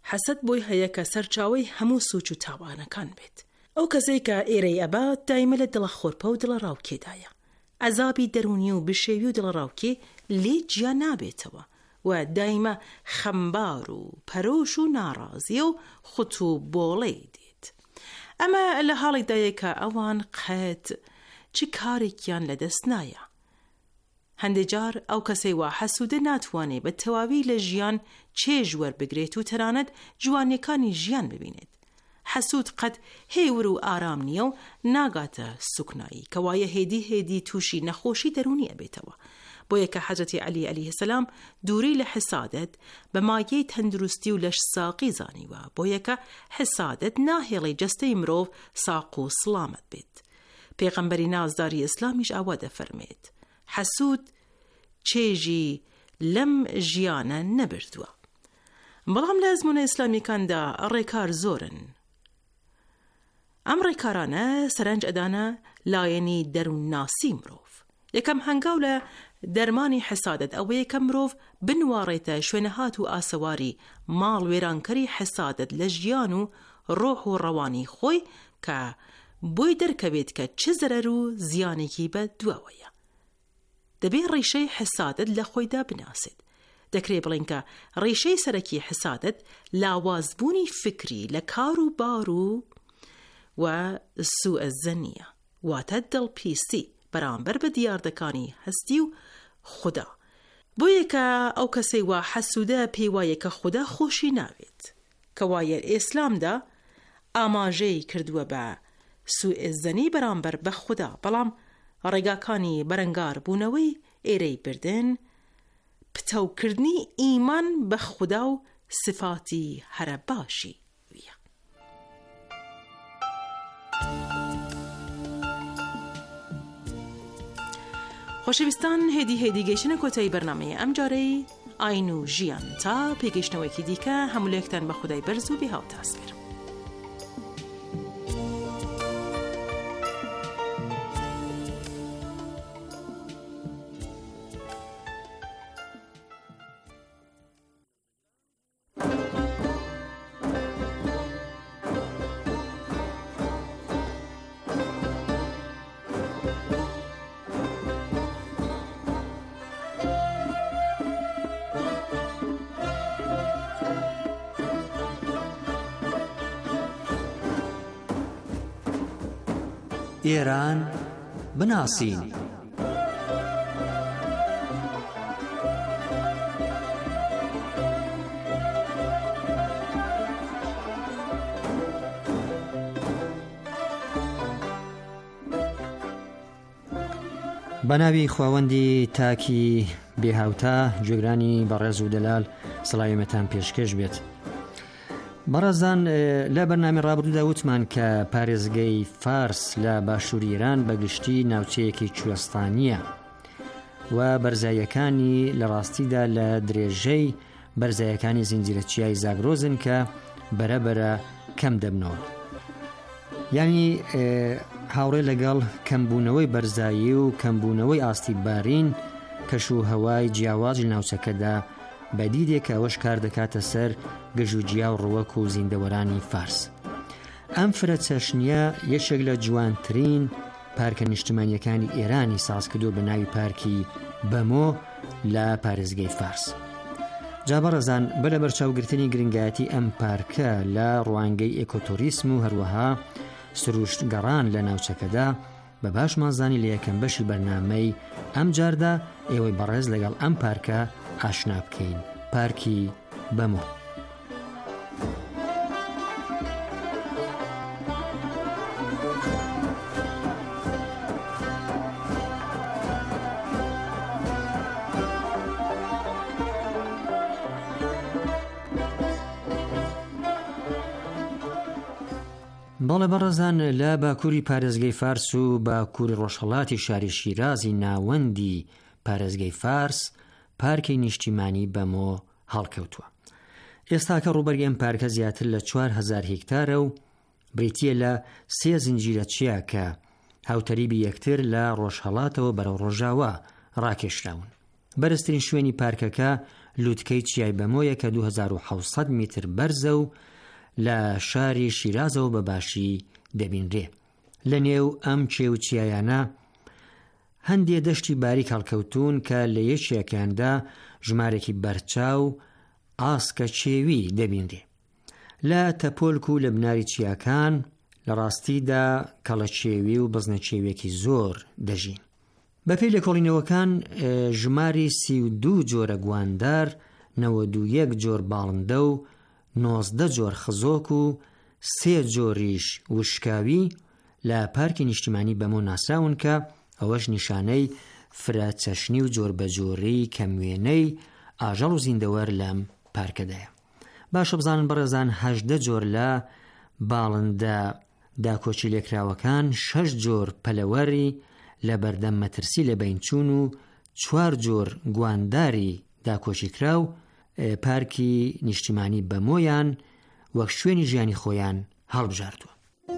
حەسەد بۆی هەیە کە سەرچاوەی هەموو سوچ و تاوانەکان بێت. ئەو کەسەی کە ئێرەی ئەبات دایمە لە دڵە خۆرپە و دڵە ڕاوکێدایە. عەزابی دەرونی و بشێوی و دڵە ڕاوکێ لێ جیا نابێتەوە و دایمە خەمبار و پەرۆش و ناڕازیە و خوت و بۆڵەی دێت. ئەمە لە حاڵێکدایە کە ئەوان قەت چ کارێکیان لەدەست نایە. هەندێک جار ئەو کەسەی وا حەسوودە ناتوانێت بە تەواوی لە ژیان چێژ وەربگرێت و تەنانەت جوانیەکانی ژیان ببینێت. حەسوود قەت هێور و ئارام نییە و ناگاتە سوکنایی کە وایە هێدی تووشی نەخۆشی دەرونی ئەبێتەوە. بۆیە کە حەزرەتی عەلی عەلەیه سەلام دووری لە حسادەت بە مایەی تەندروستی و لەش ساقی زانیوە. بۆیە کە حسادەت ناهێڵی جەستەی مرۆڤ ساق و سڵامەت بێت. پێغەمبەری نازداری ئیسلامیش ئاوا دەفەرمێت حەسوود چێژی لەم ژیانە نەبردووە. بەڵام لە ئەزمونە ئیسلامیەکاندا ڕێکار زۆرن. ئەم ڕێکارانە سەرنج ئەدانە لایەنی دەروونناسی مرۆڤ. یەکەم هەنگاو لە دەرمانی حسادەت ئەوەیە کە مرۆڤ بنوارێتە شوێنەهات و ئاسەواری ماڵ وێرانکەری حسادەت لە ژیان و ڕۆح و ڕەوانی خۆی کە بۆی دەرکەوێت کە چ زەرەر و زیانێکی بە دواوەیە. دەبێ ڕیشەی حسادەت لە خۆیدا بناسێت. دەکرێت بڵێن کە ڕیشەی سەرەکی حسادەت لاوازبوونی فکری لە کار و بار و سوء زەنیە، واتە دڵپیسی بەرامبەر بە دیاردەکانی هەستی و خوددا. بۆیە کە ئەو کەسەی وا حەسوودە پێی وایە کە خوددا خۆشی ناوێت، کە وایە ئیسلامدا ئاماژەی کردووە بە سوء زەنی بەرامبەر بە خوددا، بەڵام ڕێگاکانی بەرەنگار بوونەوەی ئێرەی بردن پتەوکردنی ئیمان بە خوددا و سفاتی هەرە باشی ویە. خۆشەویستان، هێدی گەیشتنە کۆتایی بەرنامەیە ئەم جارەی ئاین و ژیان تا پێگەیشتنەوەیکی دیکە هەموو بە خودای بەرز و بێهاو تاسبێر. ئێران بناسین. بەناوی خواوەندی تاکی بێهاوتا گوێگرانی بەڕێز و دەلال سڵاوێمەتان پێشکەش بێت. بەڕێزان، لە بەرنامەی ڕابردوودا وتمان کە پارێزگای فارس لە باشووری ئێران بەگشتی ناوچەیەکی کوێستانیە و بەرزاییەکانی لە ڕاستیدا لە درێژەی بەرزاییەکانی زنجیرە چیای زاگرۆزن کە بەرەبەرە کەم دەبنەوە. یعنی هاوڕێ لەگەڵ کەمبوونەوەی بەرزایی و کەمبوونەوەی ئاستیبارین کەش و هەوای جیاوازی ناوچەکەدا بەدیدێک ئەوەش کار دەکاتە سەر گەژوجیا و ڕووەک و زیندەوەرانی فارس. ئەم فرە چەشنیە یەکێک لە جوانترین پارکە نیشتیمانیەکانی ئێرانی سازکردو بە ناوی پارکی بەمۆ لە پارێزگای فارس. جا بەڕێزان، بە لە بەرچاوگرتنی گرنگایەتی ئەم پارکە لە ڕوانگەی ئێکۆتۆریسم و هەروەها سروشت گەڕان لە ناوچەکەدا بە باشمانزانی لە یەکەم بەشی بەرنامەی ئەم جاردا ئێوەی بەڕێز لەگەڵ ئەم پارکە ئاشنا بکەین. پارکی بەمۆ. بەڵێ بەڕێزان، لە باکووری پارێزگای فارس و باکووری ڕۆژهەڵاتی شاری شیرازی ناوەندی پارێزگای فارس پارکی نیشتیمانی بەمۆ هەڵکەوتووە. ئێستاکە ڕووبەری ئەم پارکە زیاتر لە 4,000 هێکتارە و بریتیە لە 3 زنجیرە چیا کە هاوتەریبی یەکتر لە ڕۆژهەڵاتەوە بەرەو ڕۆژاوا ڕاکێشراون. بەرزترین شوێنی پارکەکە لووتکەی چیای بەمۆیە کە 2700 میتر بەرزە و لە شاری شیرازەوە بە باشی دەبینرێ. لە نێو ئەم چێ و چیایانە هەندێ دەشتی باریک هەڵکەوتون کە لە یەکێکیاندا ژمارێکی بەرچاو ئاسکە چێوی دەبینرێ. لە تەپۆلک و لە بناری چیاکان لە ڕاستیدا کەڵە چێوی و بزنە چێویەکی زۆر دەژین. بەپێی لێکۆڵینەوەکان ژماری 32 جۆرە گواندار، 91 جۆر باڵندە و 19 جۆر خزۆک و 3 جۆریش وشکاوی لە پارکی نیشتیمانی بەمۆ ناسراون کە ئەوەش نیشانەی فرەچەشنی و جۆر بەجۆرەی کەموێنەی ئاژەڵ و زیندەوەر لەم پارکەدایە. باشە بزانن بەڕێزان 18 جۆر لە باڵندە داکۆچی لێکراوەکان، 6 جۆر پەلەوەری لە بەردەم مەترسی لە بینچوون و 4 جۆر گوانداری داکۆچی کراو پارکی نیشتیمانی بەمۆیان وەک شوێنی ژیانی خۆیان هەڵبژاردووە.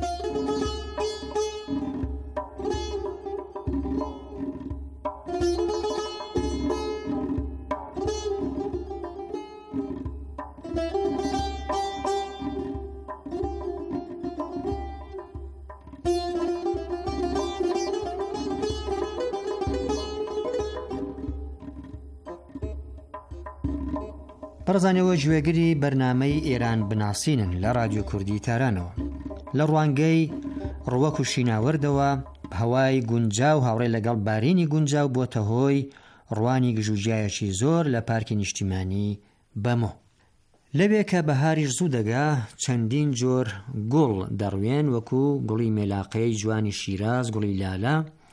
بەڕزانەوە گوێگری بەرنامەی ئێران بناسینن لە رادیۆ کوردی تارانەوە. لە ڕوانگەی ڕوەک و شیناوەردەوە هەوای گونجاو هاوڕێ لەگەڵ بارینی گونجاو بۆتە هۆی ڕوانی گژوجایەکی زۆر لە پارکی نیشتیمانی بەمۆ. لەوێ کە بەهاریش زوو دەگا چەندین جۆر گوڵ دەڕوێن وەکو گوڵی مێلاقەی جوانی شیراز، گوڵی لالا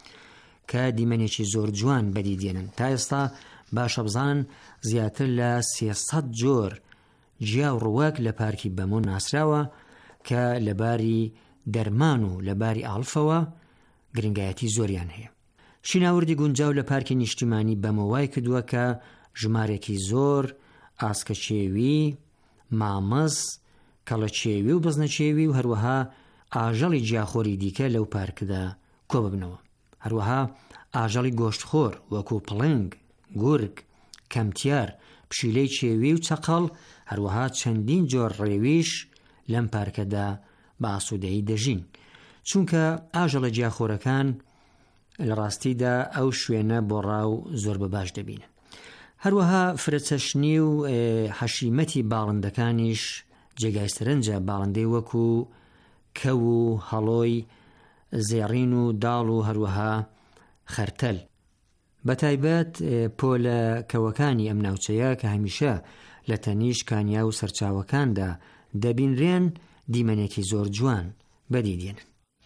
کە دیمەنێکی زۆر جوان بەدیدێنن. تا ئێستا باشە بزانن زیاتر لە 300 جۆر جیا و ڕوەک لە پارکی بەمۆ ناسراوە کە لەباری دەرمان و لەباری ئاڵفەوە گرنگایەتی زۆریان هەیە. شیناوردی گونجاو لە پارکی نیشتیمانی بەمۆ وای کردووە کە ژمارێکی زۆر ئاسکە چێوی، مامەس، کەڵە چێوی و بزنە چێوی و هەروەها ئاژەڵی جیاخۆری دیکە لەو پارکدا کۆ ببنەوە. هەروەها ئاژەڵی گۆشتخۆر وەکو پڵنگ، گورگ، کەمتیار، پشیلەی چێوی و چەقەڵ، هەروەها چەندین جۆر ڕێویش لەم پارکەدا بە ئاسوودەیی دەژین، چونکە ئاژەڵە جیاخۆرەکان لە ڕاستیدا ئەو شوێنە بۆ ڕاو زۆر بەباش دەبینن. هەروەها فرەچەشنی و حەشیمەتی باڵندەکانیش جێگای سەرنجە. باڵندەی وەکو کەو و هەڵۆی، زێڕین و داڵ و هەروەها خەرتەل. بەتایبەت پۆلە کەوەکانی ئەم ناوچەیە کە هەمیشە لە تەنیش کانیا و سەرچاوەکاندا دەبینرێن دیمەنێکی زۆر جوان بەدیدێنن.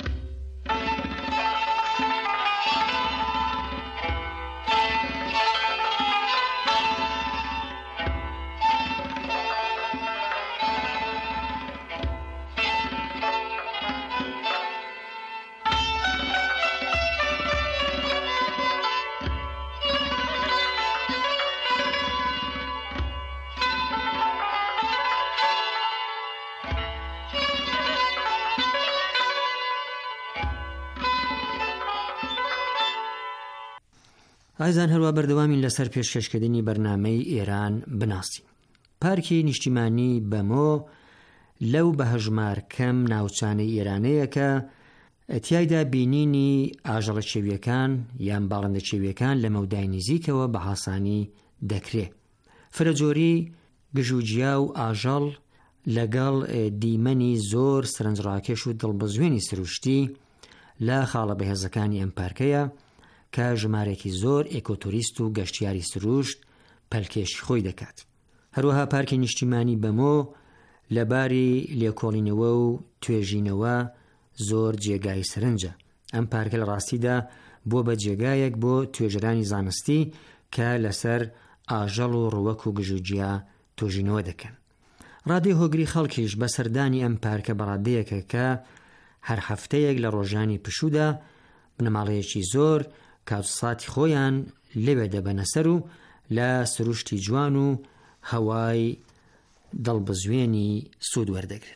ئایزان هەروە بەردەوامین لەسەر پێشکەشکردنی بەرنامەی ئێران بناسین. پارکی نیشتیمانی بەمۆ لەو بەهەژمار کەم ناوچانەی ئێرانەیە کە تیایدا بینینی ئاژەڵە چێویەکان یان باڵندە چێویەکان لە مەودای نزیکەوە بە ئاسانی دەکرێ. فرەجۆری گژوجیا و ئاژەڵ لەگەڵ دیمەنی زۆر سەرنجڕاکێش و دڵبەزوێنی سروشتی لە خاڵە بەهێزەکانی ئەم پارکەیە کە ژمارێکی زۆر ئێکۆتوریست و گەشتیاری سروشت پەلکێشی خۆی دەکات. هەروەها پارکی نیشتیمانی بەمۆ لەباری لێکۆڵینەوە و توێژینەوە زۆر جێگای سەرنجە. ئەم پارکە لە ڕاستیدا بۆ بە جێگایەک بۆ توێژەرانی زانستی کە لەسەر ئاژەڵ و ڕوەک و گژوجیا تۆژینەوە دەکەن. ڕادەی هۆگری خەڵکیش بە سەردانی ئەم پارکە بەڕادەیەکە کە هەر هەفتەیەک لە ڕۆژانی پشوودا بنەماڵەیەکی زۆر کاتساتی خۆیان لەوێ دەبەنە سەر و لە سروشتی جوان و هەوای دڵبەزوێنی سوود وەردەگرن.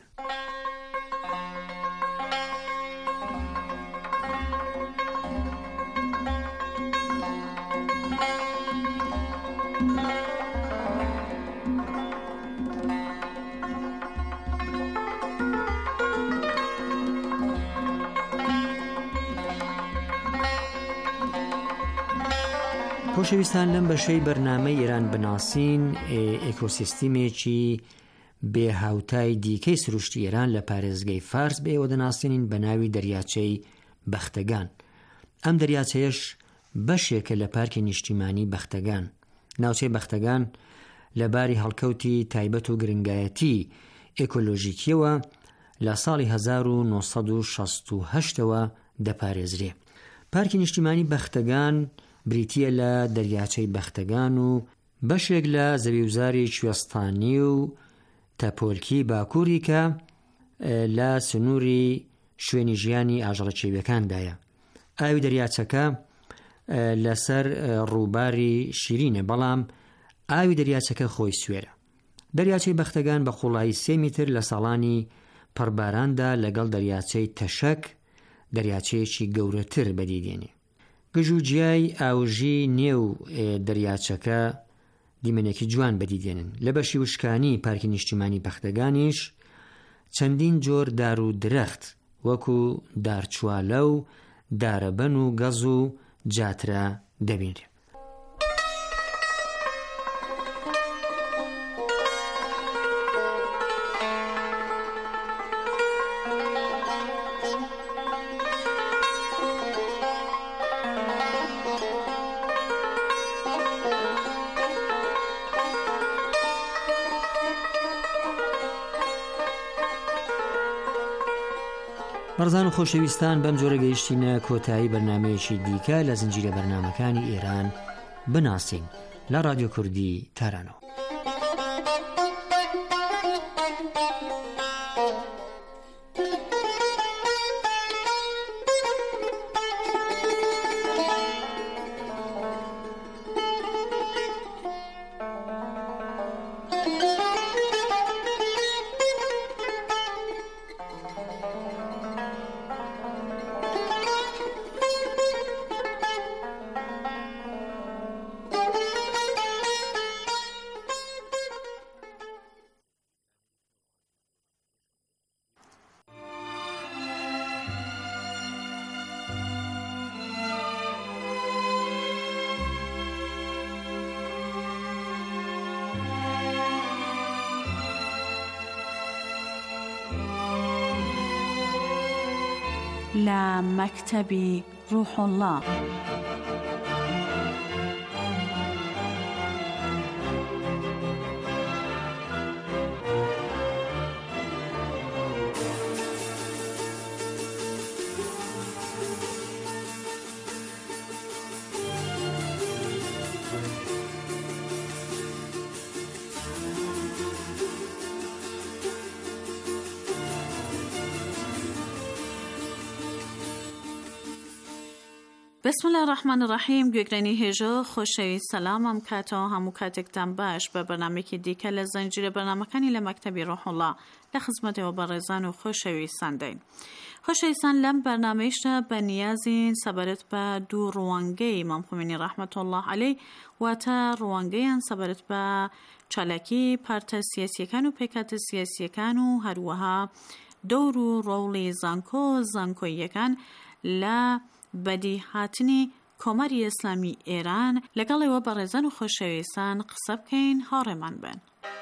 خۆشەویستان لەم بەشەی بەرنامەی ئێران بناسین ئێکۆسیستیمێکی بێهاوتای دیکەی سروشتی ئێران لە پارێزگەی فارس بێوە دەناسێنین بە ناوی دەریاچەی بەختەگان. ئەم دەریاچەیەش بەشێکە لە پارکی نیشتیمانی بەختەگان. ناوچەی بەختەگان لەباری هەڵکەوتی تایبەت و گرنگایەتی ئێکۆلۆژیکیەوە لە ساڵی 1968ەوە دەپارێزرێ. پارکی نیشتیمانی بەختەگان بریتیە لە دەریاچەی بەختەگان و بەشێک لە زەویوزاری کوێستانی و تەپۆلکی باکووری کە لە سنووری شوێنی ژیانی ئاژەڵەکێویەکاندایە. ئاوی دەریاچەکە لەسەر ڕووباری شیرینە، بەڵام ئاوی دەریاچەکە خۆی سوێرە. دەریاچەی بەختەگان بە قوڵایی 3 میتر لە ساڵانی پڕباراندا لەگەڵ دەریاچەی تەشەک دەریاچەیەکی گەورەتر بەدیدێنێ. گژوجیای ئاوژی نێو دەریاچەکە دیمەنێکی جوان بەدیدێنن. لە بەشی وشکانی پارکی نیشتیمانی بەختەگانیش چەندین جۆر دار و درەخت وەکو دارچوالە و دارەبەن و گەز و جاترا دەبینرێ. بەڕزان و خۆشەویستان، بەم جۆرە گەیشتینە کۆتایی بەرنامەیەکی دیکە لە زنجیرە بەرنامەکانی ئێران بناسین لە رادیۆ کوردی تارانەوە. لا مكتبي روح الله. بسم الله الرحمن الرحیم. گوێگرانی هێژە خۆشەویست، سەلامم کاتەوە هەموو کاتێکتان باش بە بەرنامێکی دیکە لە زەنجیرە بەرنامەکانی لە مەکتەبی ڕۆح الله لە خزمەتەوە بەڕێزان و خۆشەویستان دەین. خۆشەویستان، لەم بەرنامەیشدا بە نیازین سەبارەت بە دوو ڕوانگەی ئیمام خۆمینی ڕەحمەت الله عەلەیه واتە ڕوانگەیان سەبارەت بە چالاکی پارتە سیاسیەکان و پێکاتە سیاسیەکان و هەروەها دەور و ڕۆڵی زانکۆییەکان لە بەدی هاتنی کۆمەری ئیسلامی ئێران لەگەڵەوە بەڕێزان و خۆشەویستان قسە بکەین، هاوڕێمان بن.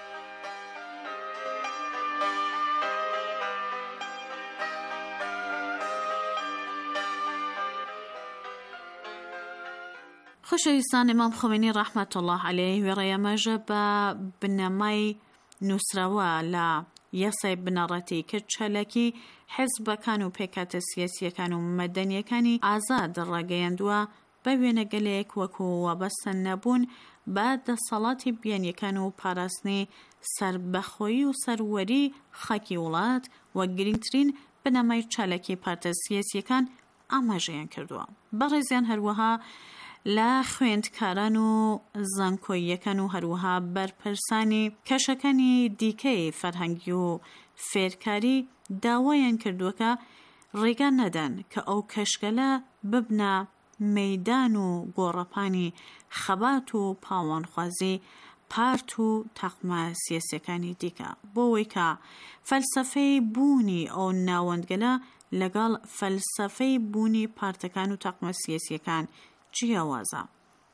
خۆشەویستان، ئیمام خۆمینی ڕەحمەت الله عەلەیه وێڕەیەمەژە بە بنەمای نووسراوە لە یاسای بنەڕەتی کرد چەلەکی حیزبەکان و پێکاتە سیاسیەکان و مەدەنیەکانی ئازاد ڕاگەیاندووە بە وێنەگەلێک وەکو وابەستە نەبوون بە دەسەڵاتی بیانیەکان و پاراستنی سەربەخۆیی و سەروەری خاکی وڵات وە گرنگترین بنەمای چالەکی پارتە سیاسیەکان ئاماژەیان کردووە. بەڕێزیان هەروەها لە خوێندکاران و زانکۆییەکان و هەروەها بەرپرسانی کەشەکانی دیکەی فەرهەنگی و فێرکاری داوایان کردووە کە ڕێگا نەدەن کە ئەو کەشگەلە ببنە مەیدان و گۆڕەپانی خەبات و پاوانخوازی پارت و تەقمە سیاسیەکانی دیکە، بۆەوەی کە فەلسەفەی بوونی ئەو ناوەندگەلە لەگەڵ فەلسەفەی بوونی پارتەکان و تەقمە سیاسیەکان جیاوازە.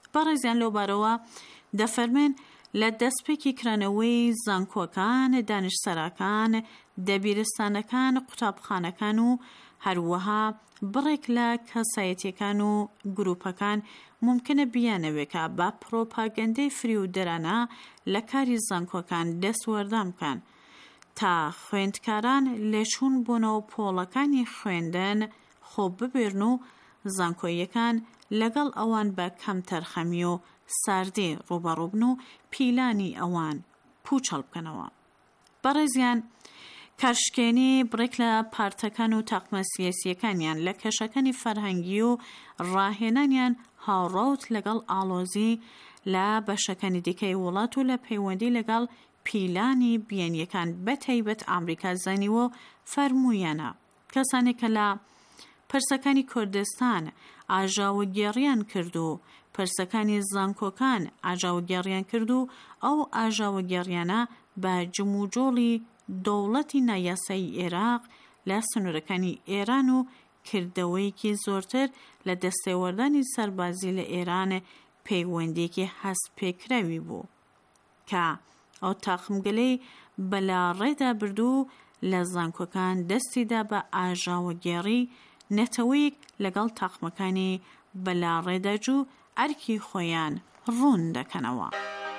بەڕێزیان لەو بارەوە دەفەرمێن لە دەستپێکی کرانەوەی زانکۆکان، دانشسەرەکان، دەبیرستانەکان، قوتابخانەکان و هەروەها بڕێک لە کەسایەتیەکان و گروپەکان ممکنە بیانەوێکە بە پرۆپاگەندەی فری و دەرانە لە کاری زانکۆکان دەستوەردان بکەن تا خوێندکاران لێچوون بوونەوە پۆڵەکانی خوێندن خۆ ببێرن و زانکۆیەکان لەگەڵ ئەوان بە کەم تەرخەمی و ساردی ڕوبەڕووبن و پیلانی ئەوان پوچەڵ بکەنەوە. بەڕێزیان کارشکێنی بڕێک لە پارتەکان و تاقمە سیاسیەکانیان لە کەشەکانی فەرهەنگی و ڕاهێنانیان هاوڕەوت لەگەڵ ئاڵۆزی لە بەشەکانی دیکەی وڵات و لە پەیوەندی لەگەڵ پیلانی بیانیەکان بەتایبەت ئامریکا زانیوە فەرموویانە کەسانێک کە لە پرسەکانی کوردستان ئاژاوەگێڕیان کرد و پرسەکانی زانکۆکان ئاژاوەگێڕیان کرد و ئەو ئاژاوەگێڕیانە بە جموجۆڵی دەوڵەتی نایاسایی عێراق لە سنوورەکانی ئێران و کردەوەیەکی زۆرتر لە دەستێوەردانی سەربازی لە ئێران پەیوەندێکی هەستپێکراوی بوو کە ئەو تاقمگەلەی بەلاڕێدا بردو لە زانکۆکان دەستیدا بە ئاژاوەگێڕی نەتەوەیەک لەگەڵ تاقمەکانی بەلاڕێداجوو ئەرکی خۆیان ڕوون دەکەنەوە.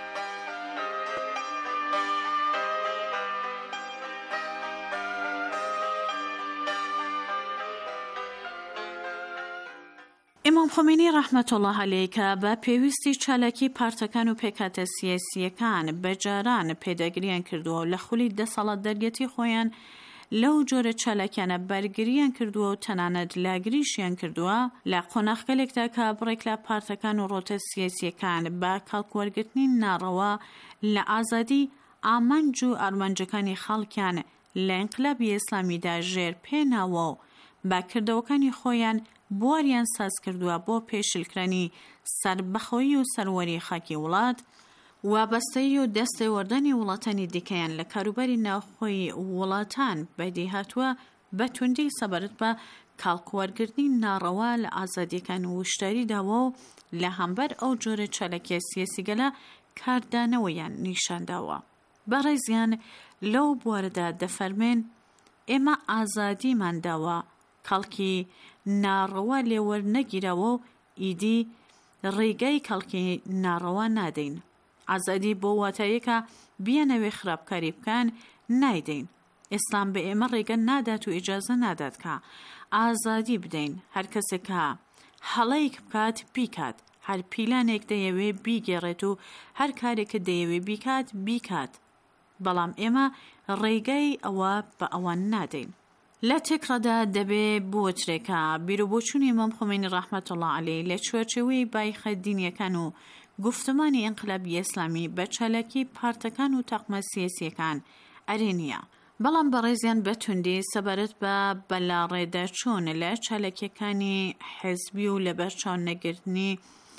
ئیمام خۆمینی ڕەحمەت الله عەلەیه کە بە پێویستی چالاکی پارتەکان و پێکاتە سیاسیەکان بەجاران پێداگریان کردووە و لە خولی دەسەڵات دەرگەتی خۆیان لەو جۆرە چالاکیانە بەرگریان کردووە و تەنانەت لاگریشیان کردووە لە قۆناغگەلێکدا کە بڕێک لە پارتەکان و ڕۆتە سیاسیەکان بە کاڵکوەرگرتنی ناڕەوا لە ئازادی ئامانج و ئارمانجەکانی خەڵکیان لە ئینقلابی ئیسلامیدا ژێر پێناوە و باکردەوەکانی خۆیان بواریان ساز کردووە بۆ پێشلکرانی سەربەخۆیی و سەروەری خاکی وڵات وابەستەی و دەستێوەردانی وڵاتانی دیکەیان لە کاروباری ناوخۆی وڵاتان بەدی هاتووە بە توندی سەبارەت بە کاڵکوەرگرتنی ناڕەوا لە ئازادیەکان وشتاریداوە و لە هەمبەر ئەو جۆرە چالەکیە سیاسیگەلە کاردانەوەیان نیشانداوە. بەڕێزیان لەو بوارەدا دەفەرمێن ئێمە ئازادیمان داوە کەڵکی ناڕەوا لێوەرنەگیرەوە و ئیدی ڕێگای کەڵکی ناڕەوا نادەین. ئازادی بۆ واتایەکە بیانەوێ خراپکاری بکەن نایدەین. ئیسلام بە ئێمە ڕێگە نادات و ئیجازە نادات کە ئازادی بدەین. هەر کەسێکە هەڵەیەک بکات بیکات، هەر پیلانێک دەیەوێ بیگێڕێت و هەر کارێکە دەیەوێ بیکات بیکات. بەڵام ئێمە ڕێگای ئەوە بە ئەوان نادەین. لە تێکڕەدا دەبێ بۆچرێکە بیرۆبۆچوونی ئیمام خۆمینی ڕەحمەت الله عەلەیه لە چوارچێوەی بایخە دینیەکان و گفتمانی ئینقلابی ئیسلامی بە چالاکی پارتەکان و تاقمە سیاسیەکان ئەرێنیە. بەڵام بەڕێزیان بە توندی سەبارەت بە بەلاڕێداچوون لە چالاکیەکانی حیزبی و لە بەرچاو نەگرتنی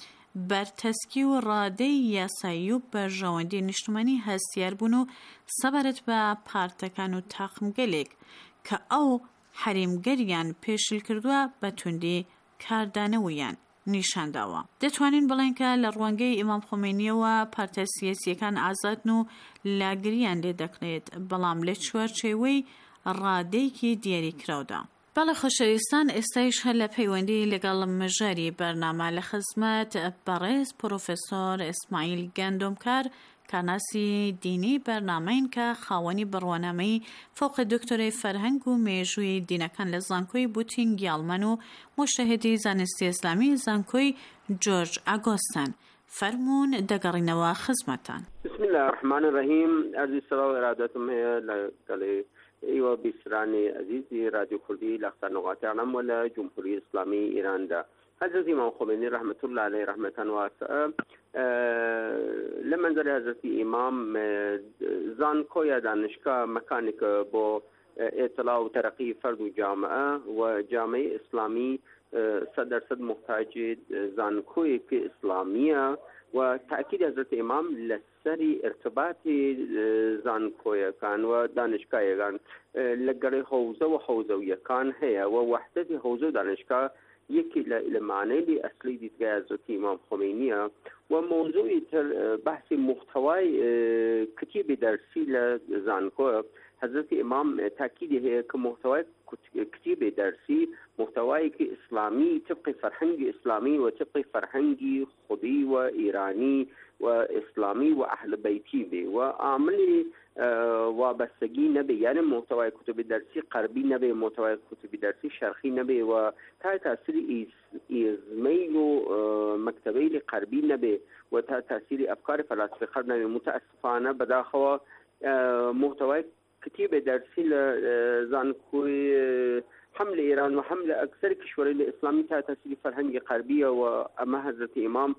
بەرتەسکی و ڕادەی یاسایی و بەرژەوەندی نیشتمانی هەستیار بوون و سەبارەت بە پارتەکان و تاقمگەلێک کە ئەو حەریمگەریان پێشل کردووە بە توندی کاردانەوەیان نیشانداوە. دەتوانین بڵێن کە لە ڕوانگەی ئیمام خۆمینیەوە پارتە سیاسیەکان ئازادن و لاگریان لێ دەکرێت، بەڵام لە چوارچێوەی ڕادەیەکی دیاریکراودا. بەڵێ خۆشەویستان، ئێستایش هەر لە پەیوەندی لەگەڵ مژاری بەرنامە لە خزمەت بەڕێز پرۆفێسۆر ئیسماعیل گەندۆمکار کارناسی دینی بەرنامەین کە خاوەنی بڕوانامەی فۆقی دکتۆرەی فەرهەنگ و مێژووی دینەکان لە زانکۆی بوتینگی ئاڵمان و مشتەهیدی زانستی ئیسلامی زانکۆی جۆرج ئاگۆستان. فەرموون دەگەڕینەوە خزمەتان. بسم الله الرحمن الرحیم. ئەرزی سەڵاو و ئێرادەتم هەیە لەگەڵی ئێوە بیسرانی عەزیزی رادیۆ کوردی لە قەنەغاتیانم و لە جمهوری ئیسلامی ئیراندا. حضرت امام خمینی رحمت الله علیه رحمتاً واسعه لمنظر حضرت امام زانکۆیە دانشگاه مکانێک بۆ اطلاع و ترقی فرد و جامعه اسلامی 100% محتاج زانکۆیەکی اسلامیە و تاکید حضرت امام لەسەری ارتباطی زانکۆیەکان و دانشگاهەکان لەگەڵی حوزە و حوزەویەکان هەیە و وحدەتی حوزە و دانشگاه یکی لمعنی اصلی دیدگاه حضرت امام خمینی و موضوعی بحث محتوای کتیب درسی لزانکو حضرت امام تاکید ہے که محتوای کتیب درسی محتوایی که اسلامی طبق فرهنگ اسلامی و طبق فرهنگ خودی و ایرانی و اسلامی و اهل بیتی به و عامل وابستگی نبی، یعنی محتوای کتب درسی غربی نبی، محتوای کتب درسی شرقی نبی و تاثیر ایزمیل و مکتبی غربی نبی و تاثیر افکار فلاسفه غرب نبی. متاسفانه بداخل محتوای کتیب درسی لزانکوی حمل ایران و حمل اکثر کشورهای اسلامی تاثیر فرهنگ غربی و اما حضرت امام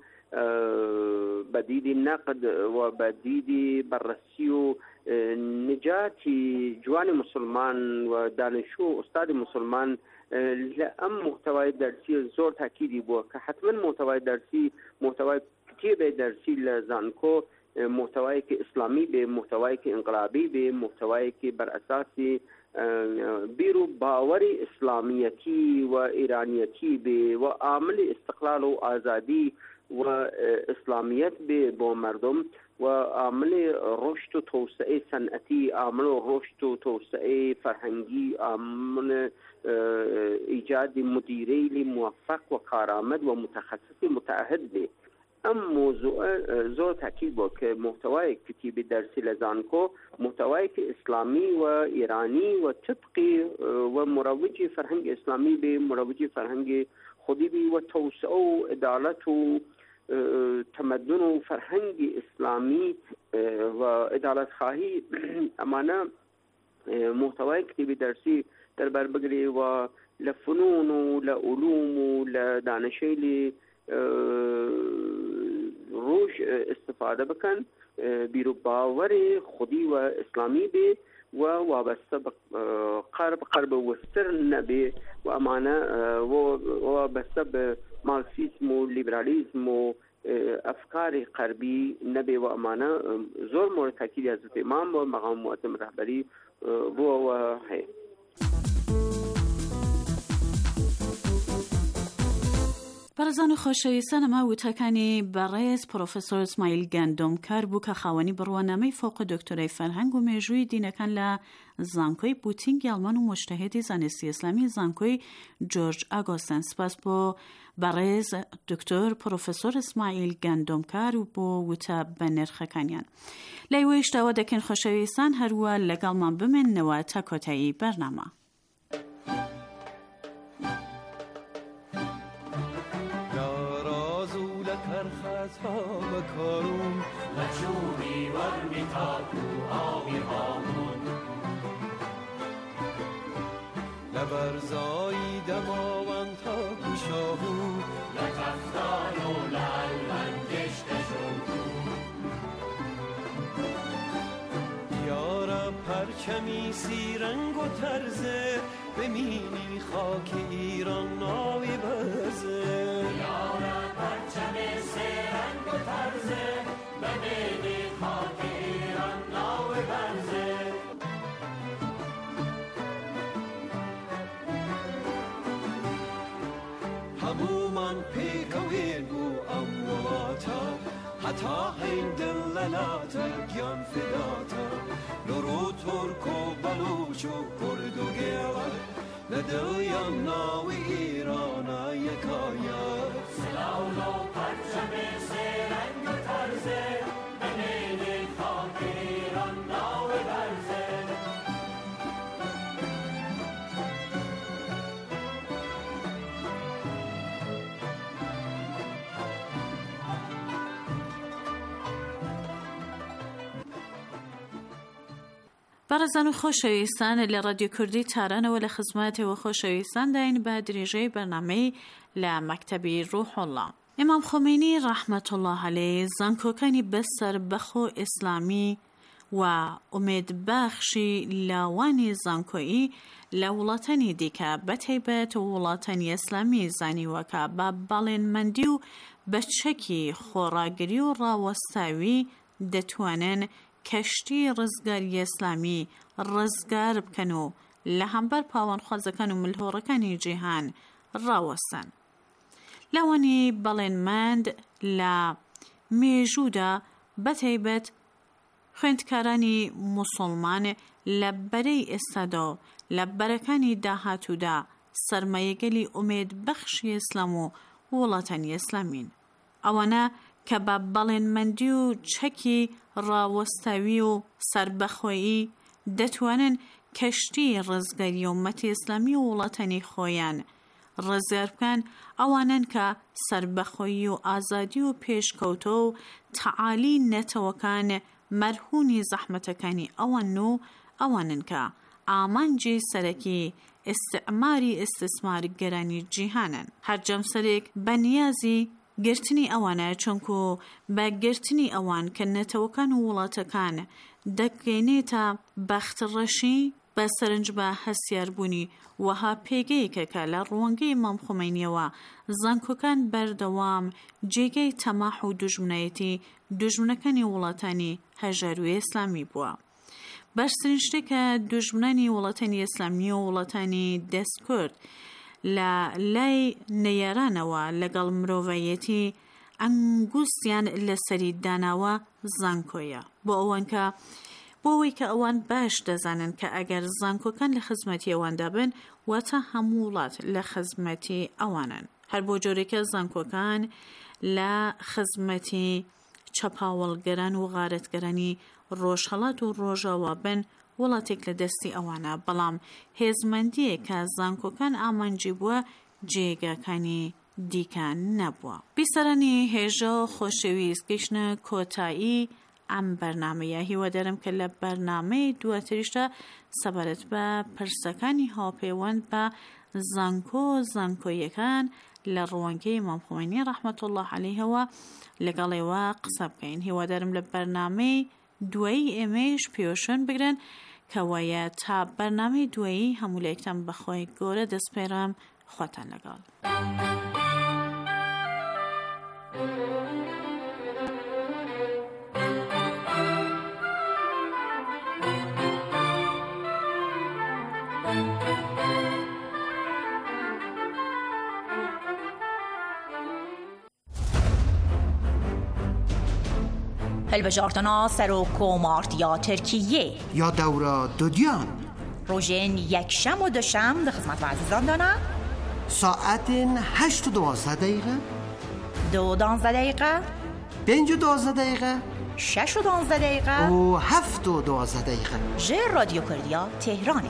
بدید نقد و بدید بررسی و نجات جوان مسلمان و دانشجو استاد مسلمان لام محتوای درسی زور تاکیدی بود که حتما محتوای درسی محتوای کتیب درسی لزانکو محتوایی که اسلامی به، محتوایی که انقلابی به، محتوایی که بر اساس بیرو باور اسلامیتی و ایرانیتی به و عامل استقلال و آزادی و اسلامیت به با مردم و عامل رشد و توسعه صنعتی، عامل رشد و توسعه فرهنگی، عامل ایجاد مدیری موفق و کارآمد و متخصص متعهد به. ام موضوع زور تاکید بود که محتوای کتیب درسی لزانکو محتوایی که اسلامی و ایرانی و طبقی و مروج فرهنگ اسلامی به، مروج فرهنگ خودی به و توسعه و عدالت و تمدن و فرهنگ اسلامی و عدالت خواهی امانه محتوای کتیب درسی در بر بگیری و لفنون و لعلوم و لدانشی روش استفاده بکن، بیرو باور خودی و اسلامی به و وابسته قرب وسترن نبی و امانه وابسته به مارکسیسم و لیبرالیسم و افکار غربی نبی و امانه زور مورد تاکید حضرت امام و مقام معظم رهبری و هی. بەڕێزان و خۆشەویستان ئەمە وتەکانی بەڕێز پرۆفێسۆر ئیسماعیل گەندۆمکار بوو کە خاوەنی بڕوانامەی فۆق دکتۆرای فەرهەنگ و مێژووی دینەکان لە زانکۆی بوتینگی ئەڵمان و مجتەهیدی زانستی ئیسلامی زانکۆی جۆرج ئاگۆستن. سپاس بۆ بەڕێز دکتۆر پرۆفێسۆر ئیسماعیل گەندۆمکار و بۆ وتە بە نرخەکانیان. لای وێشتاوە دەکەن خۆشەویستان هەروە لەگەڵمان بمێننەوە تا کۆتایی بەرنامە. بکارون لچوبی ورمی تاکو آبی هامون لبرزایی دماوان تاکو شاهو لتفتان و لعلن گشت شوکو یارا پرچمی سی رنگ و ترزه بمینی خاک ایران ناوی برزه یارا پرچمی سی رنگ و ترزه بمینی خاک ایران ناوی برزه همومان پیکویگو امواتا حتی این دلالاتا گیان فداتا نورو ترک و بلوچ و کرد و گیلان ندویا ناوی ایرانا یکایا سلاولو پرچم سرنگ و ترزه بمینی خاک ایران ناوی برزه بەڕێزان و خۆشەویستان لە ڕادیۆ کوردی تارانەوە لە خزمەتەوە خۆشەویستان داین بە درێژەی بەرنامەی لە مەکتەبی ڕوحوڵڵا. ئیمام خۆمینی ڕەحمەت الله عەلەیه زانکۆکانی بەسەر بەخۆ ئیسلامی و ئومێدبەخشی لاوانی زانکۆیی لە وڵاتانی دیکە بەتایبەت وڵاتانی ئیسلامی زانیوەکە بە باڵێنمەندی و بەچەکی خۆڕاگری و ڕاوەستاوی دەتوانن کەشتی ڕزگاری ئیسلامی ڕزگار بکەن و لە هەمبەر پاوانخوازەکان و ملهۆڕەکانی جیهان ڕاوەستن. لەوانی بەڵێنمەند لە مێژوودا بەتایبەت خوێندکارانی موسڵمان لە بەرەی ئێستادا و لە بەرەکانی داهاتوودا سەرمایەگەلی ئومێد بەخشی ئیسلام و وڵاتانی ئیسلامین. ئەوانە کە بە بەڵێنمەندی و چەکی ڕاوەستاوی و سربەخۆیی دەتوانن کەشتی ڕزگاری ئومەتی ئیسلامی و وڵاتانی خۆیان ڕزگار بکەن، ئەوانن کە سربەخۆیی و ئازادی و پێشکەوتۆ و تەعالی نەتەوەکان مەرهوونی زەحمەتەکانی ئەوان و ئەوانن کە ئامانجی سەرەکی ئیستعماری ئیستثمارگەرانی جیهانن. هەرجەم سەرێک بەنیازی گرتنی ئەوانە، چونکو بە گرتنی ئەوان کە نەتەوەکان و وڵاتەکان دەگەینێتە بەختڕەشی بە سەرنج بە هەسیاربوونی وەها پێگەیەکە لە ڕوانگەی ئیمام خۆمەینیەوە زانکۆکان بەردەوام جێگەی تەماح و دوژمنایەتی دوژمنەکانی وڵاتانی هەژاروی ئیسلامی بووە. باشترین شتێکە دوژمنانی وڵاتانی ئیسلامی و وڵاتانی دەستکورد لە لای نەیارانەوە لەگەڵ مرۆڤایەتی ئەنگوستیان لەسەری داناوە زانکۆیە، بۆ ئەوەی کە ئەوان باش دەزانن کە ئەگەر زانکۆکان لە خزمەتی ئەواندا بن واتە هەموو وڵات لە خزمەتی ئەوانن. هەر بۆ جۆرێکە زانکۆکان لە خزمەتی چەپاوەڵگەران و غارەتگەرانی ڕۆژهەڵات و ڕۆژاوا بن وڵاتێک لە دەستی ئەوانە، بەڵام هێزمەندیە کە زانکۆکان ئامانجی بووە جێگاکانی دیکان نەبووە. بیسەرانی هێژە و خۆشەویست گەیشتنە کۆتایی ئەم بەرنامەیە. هیوادارم کە لە بەرنامەی دواتریشدا سەبارەت بە پرسەکانی هاوپەیوەند بە زانکۆیەکان لە ڕوانگەی ئیمام خۆمەینی ڕەحمەت الله عەلەیهەوە لەگەڵێوە قسە بکەین. هیوادارم لە بەرنامەی دوایی ئێمەش پێوەشن بگرن کە وایە تا بەرنامەی دوایی هەموو لایەکتان بەخۆی گەورە دەسپێرم. خواتان لەگەڵ. هەلبەژاردنە سەر و کۆمارتیا ترکیە یا دەورە دودیان ڕۆژێن یەکشەم و دوشەم لە خزمەت عەزیزان دانا ساعتین 8 و 12 دقیقه 2 و 12 دقیقه 5 و 12 دقیقه 6 و 12 دقیقه و 7 و 12 دقیقه جه رادیو کردیا تهرانه.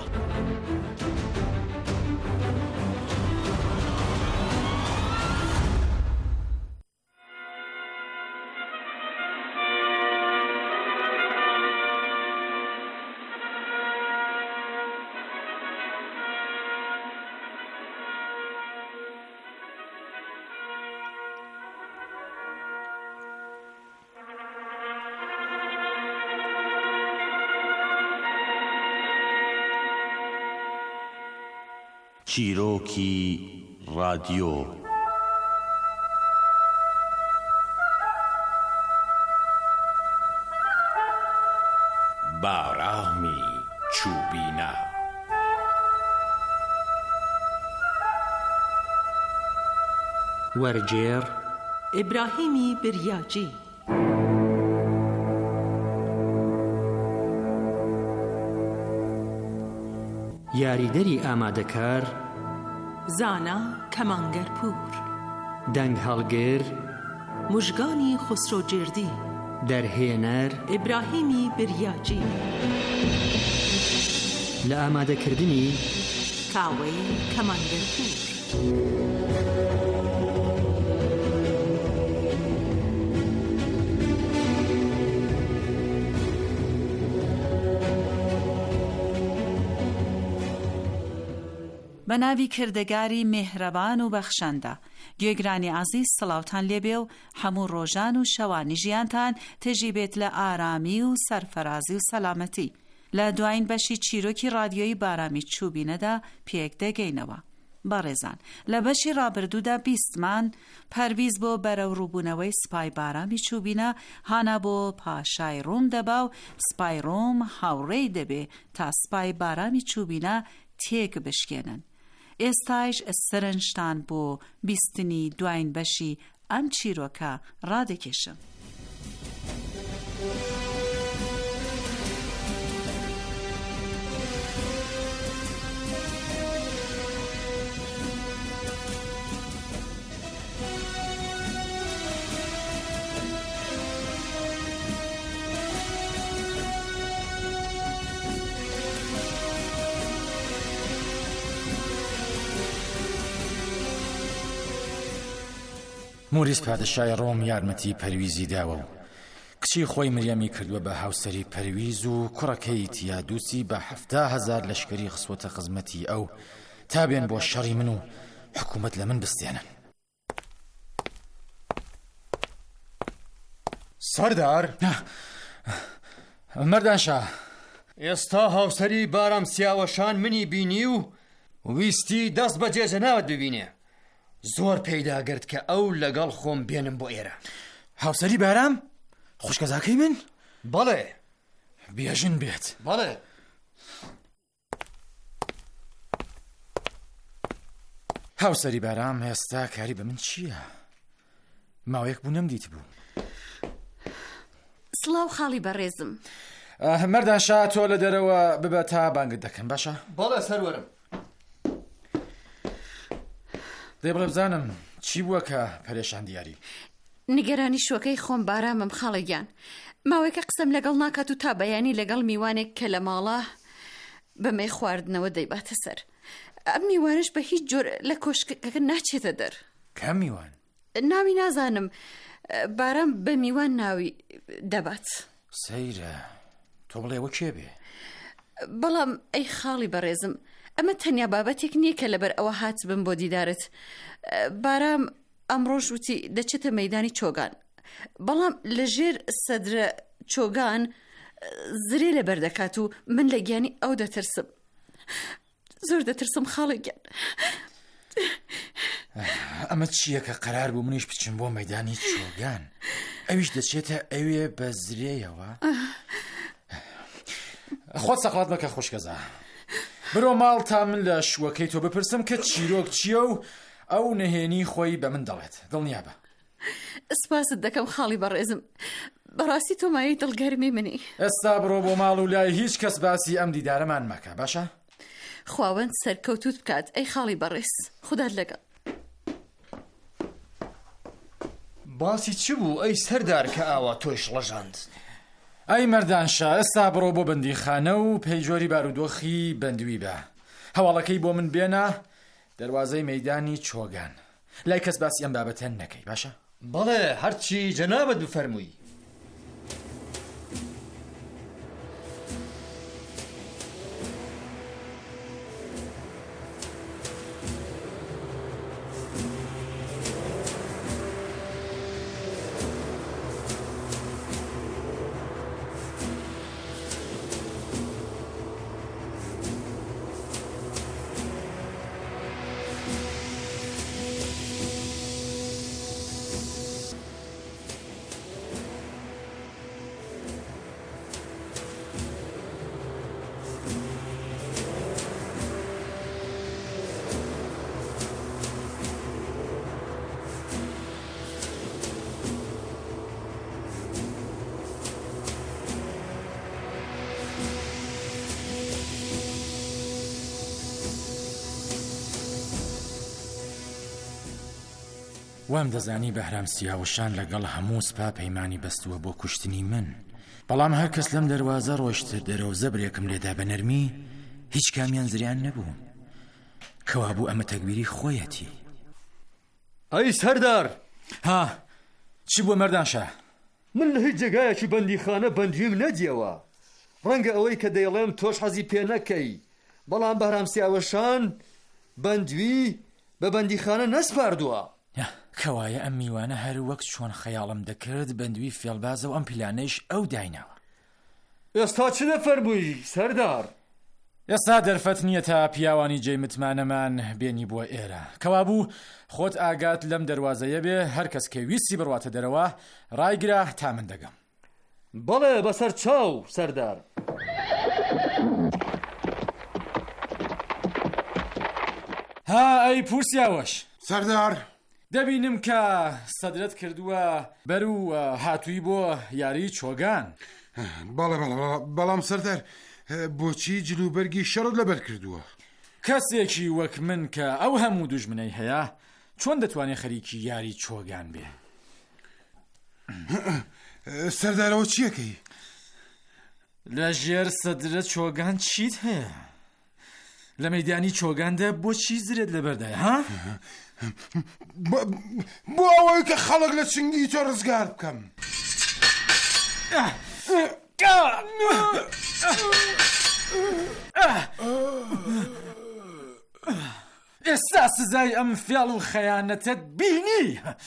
چیرۆکی رادیۆ بارامی چوبینە وەرجێر ئیبراهیمی بریاجی یاریدەری ئامادەکار زانا کەمانگەرپور دەنگ هەڵگر مژگانی خسرۆجێردی دەرهێنەر ئیبراهیمی بریاجی لە ئامادەکردنی کاوەی کەمانگەرپور. بە ناوی کردەگاری میهرەبان و بەخشەندە. گوێگرانی عەزیز سڵاوتان لێبێ و هەموو ڕۆژان و شەوانی ژیانتان تێژی بێت لە ئارامی و سەرفەرازی و سەلامەتی. لە دوایین بەشی چیرۆکی رادیۆیی بارامی چوبینەدا پێک دەگەینەوە. بەڕێزان، لە بەشی ڕابردوودا بیستمان پەرویز بۆ بەرەو ڕووبوونەوەی سپای بارامی چوبینە هانا بۆ پاشای ڕۆم دەبا و سپای ڕۆم هاوڕێی دەبێ تا سپای بارامی چوبینە تێک بشکێنن. ئێستایش سەرنجتان بۆ بیستنی دوایین بەشی ئەم چیرۆکە ڕادەکێشم. موریس پادشای ڕۆم یارمەتی پەرویزی داوە و کچی خۆی مریەمی کردووە بە هاوسەری پەرویز و کوڕەکەی تیادوسی بە 7,000 لەشکری خسوەتە خزمەتی ئەو تا بێن بۆ شەڕی من و حکوومەت لە من بستێنن. سەردار مەردانشا، ئێستا هاوسەری بارام سیاوەشان منی بینی و ویستی دەست بە جێژەناوت ببینێ. زۆر پەیداگرت کە ئەو لەگەڵ خۆم بێنم بۆ ئێرە. هاوسەری بارام؟ خوشکەزاکەی من؟ بەڵێ. بێژن بێت. بەڵێ. هاوسەری بارام هێستا کاری بە من چییە؟ ماوەیەک بوو نەمدیت بوو. سڵاو خاڵی بەڕێزم. مەردانشا، تۆ لە دەرەوە ببە تا بانگت دەکەن، باشە؟ بەڵێ سەروەرم. دەی بڵێ بزانم چی بووە کە پەرێشان دیاری؟ نیگەرانی شوەکەی خۆم بارامم خاڵەگیان. ماوەیەکە قسەم لەگەڵ ناکات و تا بەیانی لەگەڵ میوانێک کە لە ماڵە بەمەی خواردنەوە دەیباتە سەر. ئەم میوانش بە هیچ جۆر لە کۆشکەکە ناچێتە دەر. کام میوان؟ ناوی نازانم. بارام بە میوان ناوی دەبات. سەیرە، تۆ بڵێەوە کێ بێ؟ بەڵام ئەی خاڵی بەڕێزم، ئەمە تەنیا بابەتێک نییە کە لەبەر ئەوە هات بم بۆ دیدارت. بارام ئەمڕۆژ وتی دەچێتە مەیدانی چۆگان، بەڵام لەژێر سەدرە چۆگان زرێ لەبەر دەکات و من لە گیانی ئەو دەترسم. زۆر دەترسم خاڵێکیان. ئەمە چییە کە قەرار بوو منیش بچم بۆ مەیدانی چۆگان؟ ئەویش دەچێتە ئەوێ بە زرێیەوە؟ خۆت سەقڵات مەکە خوشکەزا. برۆ ماڵ تا من لە شوەکەی تۆ بپرسم کە چیرۆک چییە و ئەو نەهێنی خۆی بە من دەڵێت. دڵنیا بە. سپاست دەکەم خاڵی بەڕێزم. بەڕاستی تۆ مایەی دڵگەرمی منی. ئێستا بڕۆ بۆ ماڵ و لای هیچ کەس باسی ئەم دیدارەمان مەکە، باشە؟ خواوەند سەرکەوتوت بکات ئەی خاڵی بەڕێز. خودات لەگەڵ. باسی چ بوو ئەی سەردار کە ئاوا تۆیش لەژاند؟ ئەی مەردانشا، ئێستا بڕۆ بۆ بەندیخانە و پەیجۆری بارودۆخی بەندوی بە. هەواڵەکەی بۆ من بێنە دەواازەی مەیدانی چۆگان. لای کەس باسی ئەم بابەتە نەکەی، باشە؟ بەڵێ، هەرچی جەنابەت بفەرمووی. وام دەزانی بەهرام سیاوشان لەگەڵ هەموو سپا پەیمانی بەستووە بۆ کوشتنی من. بەڵام هەر کەس لەم دەروازە ڕۆیشتر دەرەوە زەبرێکم لێدا بە نەرمی هیچ کامیان زریان نەبوو. کەوا بوو ئەمە تەکبیری خۆیەتی. ئەی سەردار! ها، چی بووە مەردانشا؟ من لە هیچ جێگایەکی بەندیخانە بەندویم نەدیەوە. ڕەنگە ئەوەی کە دەیڵێم تۆش حەزی پێ نەکەی، بەڵام بەهرام سیاوشان بەندوی بە بەندیخانە نەسپاردووە. کەوایە ئەم میوانە هەر وەک چۆن خەیاڵم دەکرد بەندوی فێڵبازە و ئەم پیلانەیش ئەو داینەوە. ئێستا چ دەفەرمووی سەردار؟ ئێستا دەرفەت نییە تا پیاوانی جێی متمانەمان بێنی بووە ئێرە. کەوا بوو خۆت ئاگات لەم دەروازەیە بێ، هەر کەس کە ویستی بڕواتە دەرەوە ڕایگرە تا من دەگەم. بەڵێ، بەسەر چاو سەردار. ها ئەی پورسیاوەش سەردار دەبینم کە سەدرەت کردووە بەر و هاتووی بۆ یاری چۆگان. بەڵام سەردار بۆچی جلوبەرگی شەڕت لەبەر کردووە؟ کەسێکی وەک من کە ئەو هەموو دوژمنەی هەیە چۆن دەتوانێت خەریکی یاری چۆگان بێ؟ سەردارەوە چیەکەی؟ لە ژێر سەدرە چۆگان چیت هەیە؟ لە مەیدانی چۆگاندا بۆچی زرێت لەبەردایە ها؟ بۆ ئەوەی کە خەڵک لە چنگی تۆ ڕزگار بکەم. ئێستا سزای ئەم فێڵ و خەیانەتت بینی؟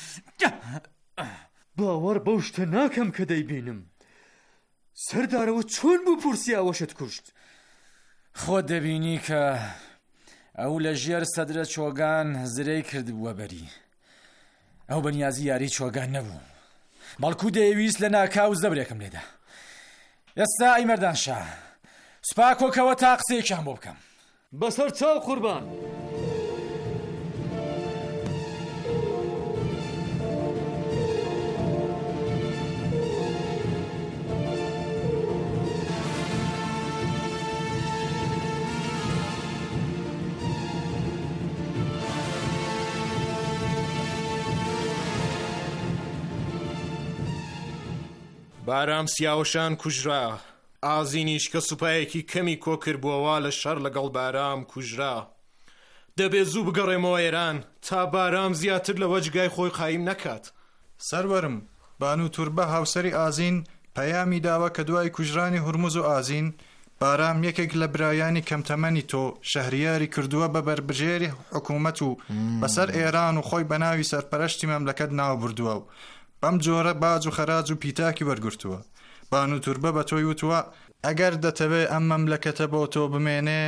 باوەڕ بەو شتە ناکەم کە دەیبینم. سەردارەوە چۆن بوو پورسیاوەشت کوشت؟ خۆت دەبینی کە ئەو لە ژێر سەدرە چۆگان زرەی کردبووە بەری. ئەو بەنیازی یاری چۆگان نەبوو، بەڵکو دەیویست لە ناکاو زەبرێکم لێدا. ئێستا ئەی مەردانشا سوپاکۆکەوە تا قسەیەکیان بۆ بکەم. بەسەر چاو قوربان. بارام سیاوشان کوژرا، ئازینیش کە سوپایەکی کەمی کۆ کردبووەوە لە شەڕ لەگەڵ بارام کوژرا. دەبێت زوو بگەڕێمەوە ئێران تا بارام زیاتر لە وەجگای خۆی قایم نەکات. سەروەرم، بانو توربە هاوسەری ئازین پەیامی داوە کە دوای کوژرانی هورموز و ئازین بارام یەکێک لە برایانی کەمتەمەنی تۆ شەهریاری کردووە بە بەربژێری حکوومەت و بەسەر ئێران و خۆی بەناوی سەرپەرشتی مەملەکەت ناو بردووە و بەم جۆرە باج و خەراج و پیتاکی وەرگرتووە. بانو توربە بە تۆی وتووە ئەگەر دەتەوێ ئەم مەملەکەتە بۆ تۆ بمێنێ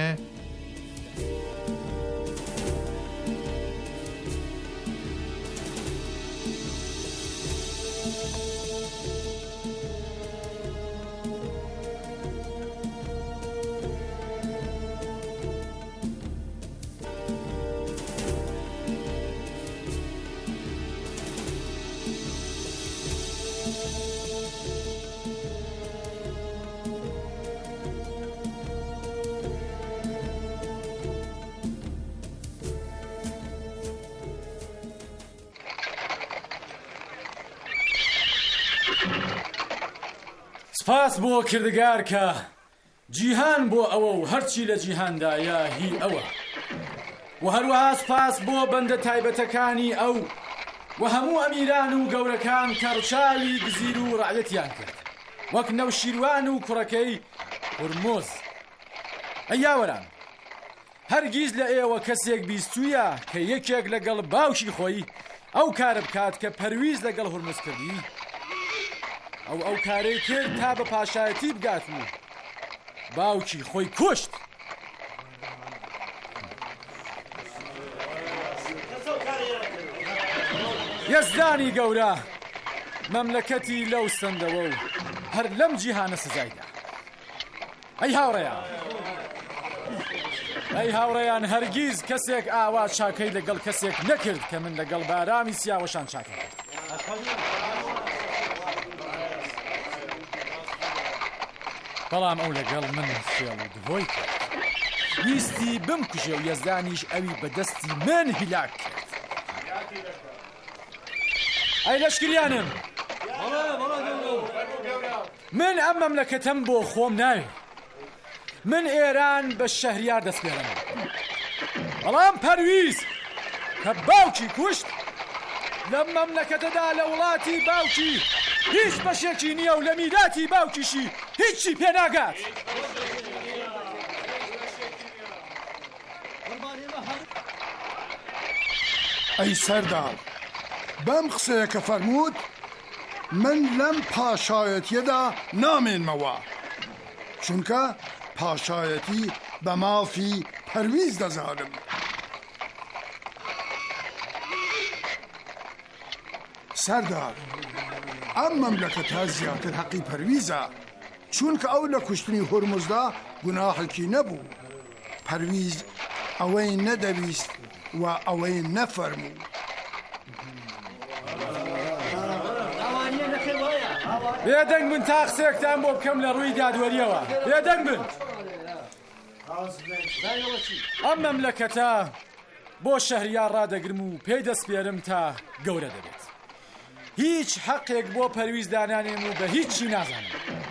سپاس بۆ کردگار کە جیهان بۆ ئەوە و هەرچی لە جیهاندایە هی ئەوە و هەروەها سپاس بۆ بەندە تایبەتەکانی ئەو و هەموو ئەمیران و گەورەکان کە ڕچاوی گزیر و ڕعەتیان کرد وەک نەوشیروان و کوڕەکەی هورموز. ئەی یاوەران، هەرگیز لە ئێوە کەسێک بیستوویە کە یەکێک لەگەڵ باوکی خۆی ئەو کارە بکات کە پەرویز لەگەڵ هورموز کردی؟ ئەو کارەی کرد تا بە پاشایەتی بگات و باوکی خۆی کوشت. یەزدانی گەورە مەملەکەتی لەو سندەوە و هەر لەم جیهانە سزایدا. ئەی هاوڕێیان، هەرگیز کەسێک ئاوا چاکەی لەگەڵ کەسێک نەکرد کە من لەگەڵ بارامی سیاوەشان چاکەم. بەڵام ئەو لەگەڵ من فێڵ و دهۆی کرد، ویستی بمکوژێ و یەزدانیش ئەوی بەدەستی من هیلاک کرد. ئەی لەشکریانم، من ئەم مەملەکەتم بۆ خۆم ناوێ. من ئێران بە شەهریار دەستپێڵم، بەڵام پەرویز کە باوکی کوشت لە مەملەکەتەدا لە وڵاتی باوکی هیچ بەشێکی نییە و لە میراتی باوکیشی هیچی پێ ناگات. ئەی سەردار، بەم قسەیە کە فەرمووت من لەم پاشایەتیەدا نامێنمەوە، چونکە پاشایەتی بە مافی پەرویز دەزانم. سەردار، ئەم مەملەکەتە زیاتر حەقی پەرویزە، چونکە ئەو لە کوشتنی هورموزدا گوناحێکی نەبوو. پەرویز ئەوەی نەدەویست و ئەوەی نەفەرموو. بێدەنگ بن تا قسێکتان بۆ بکەم لە ڕووی دادوەریەوە. بێدەنگ بن. ئەم مەملەکەتە بۆ شەهریار ڕادەگرم و پێی دەسپێرم تا گەورە دەبێت. هیچ حەقێک بۆ پەرویزدانانێم و بە هیچی نازانم.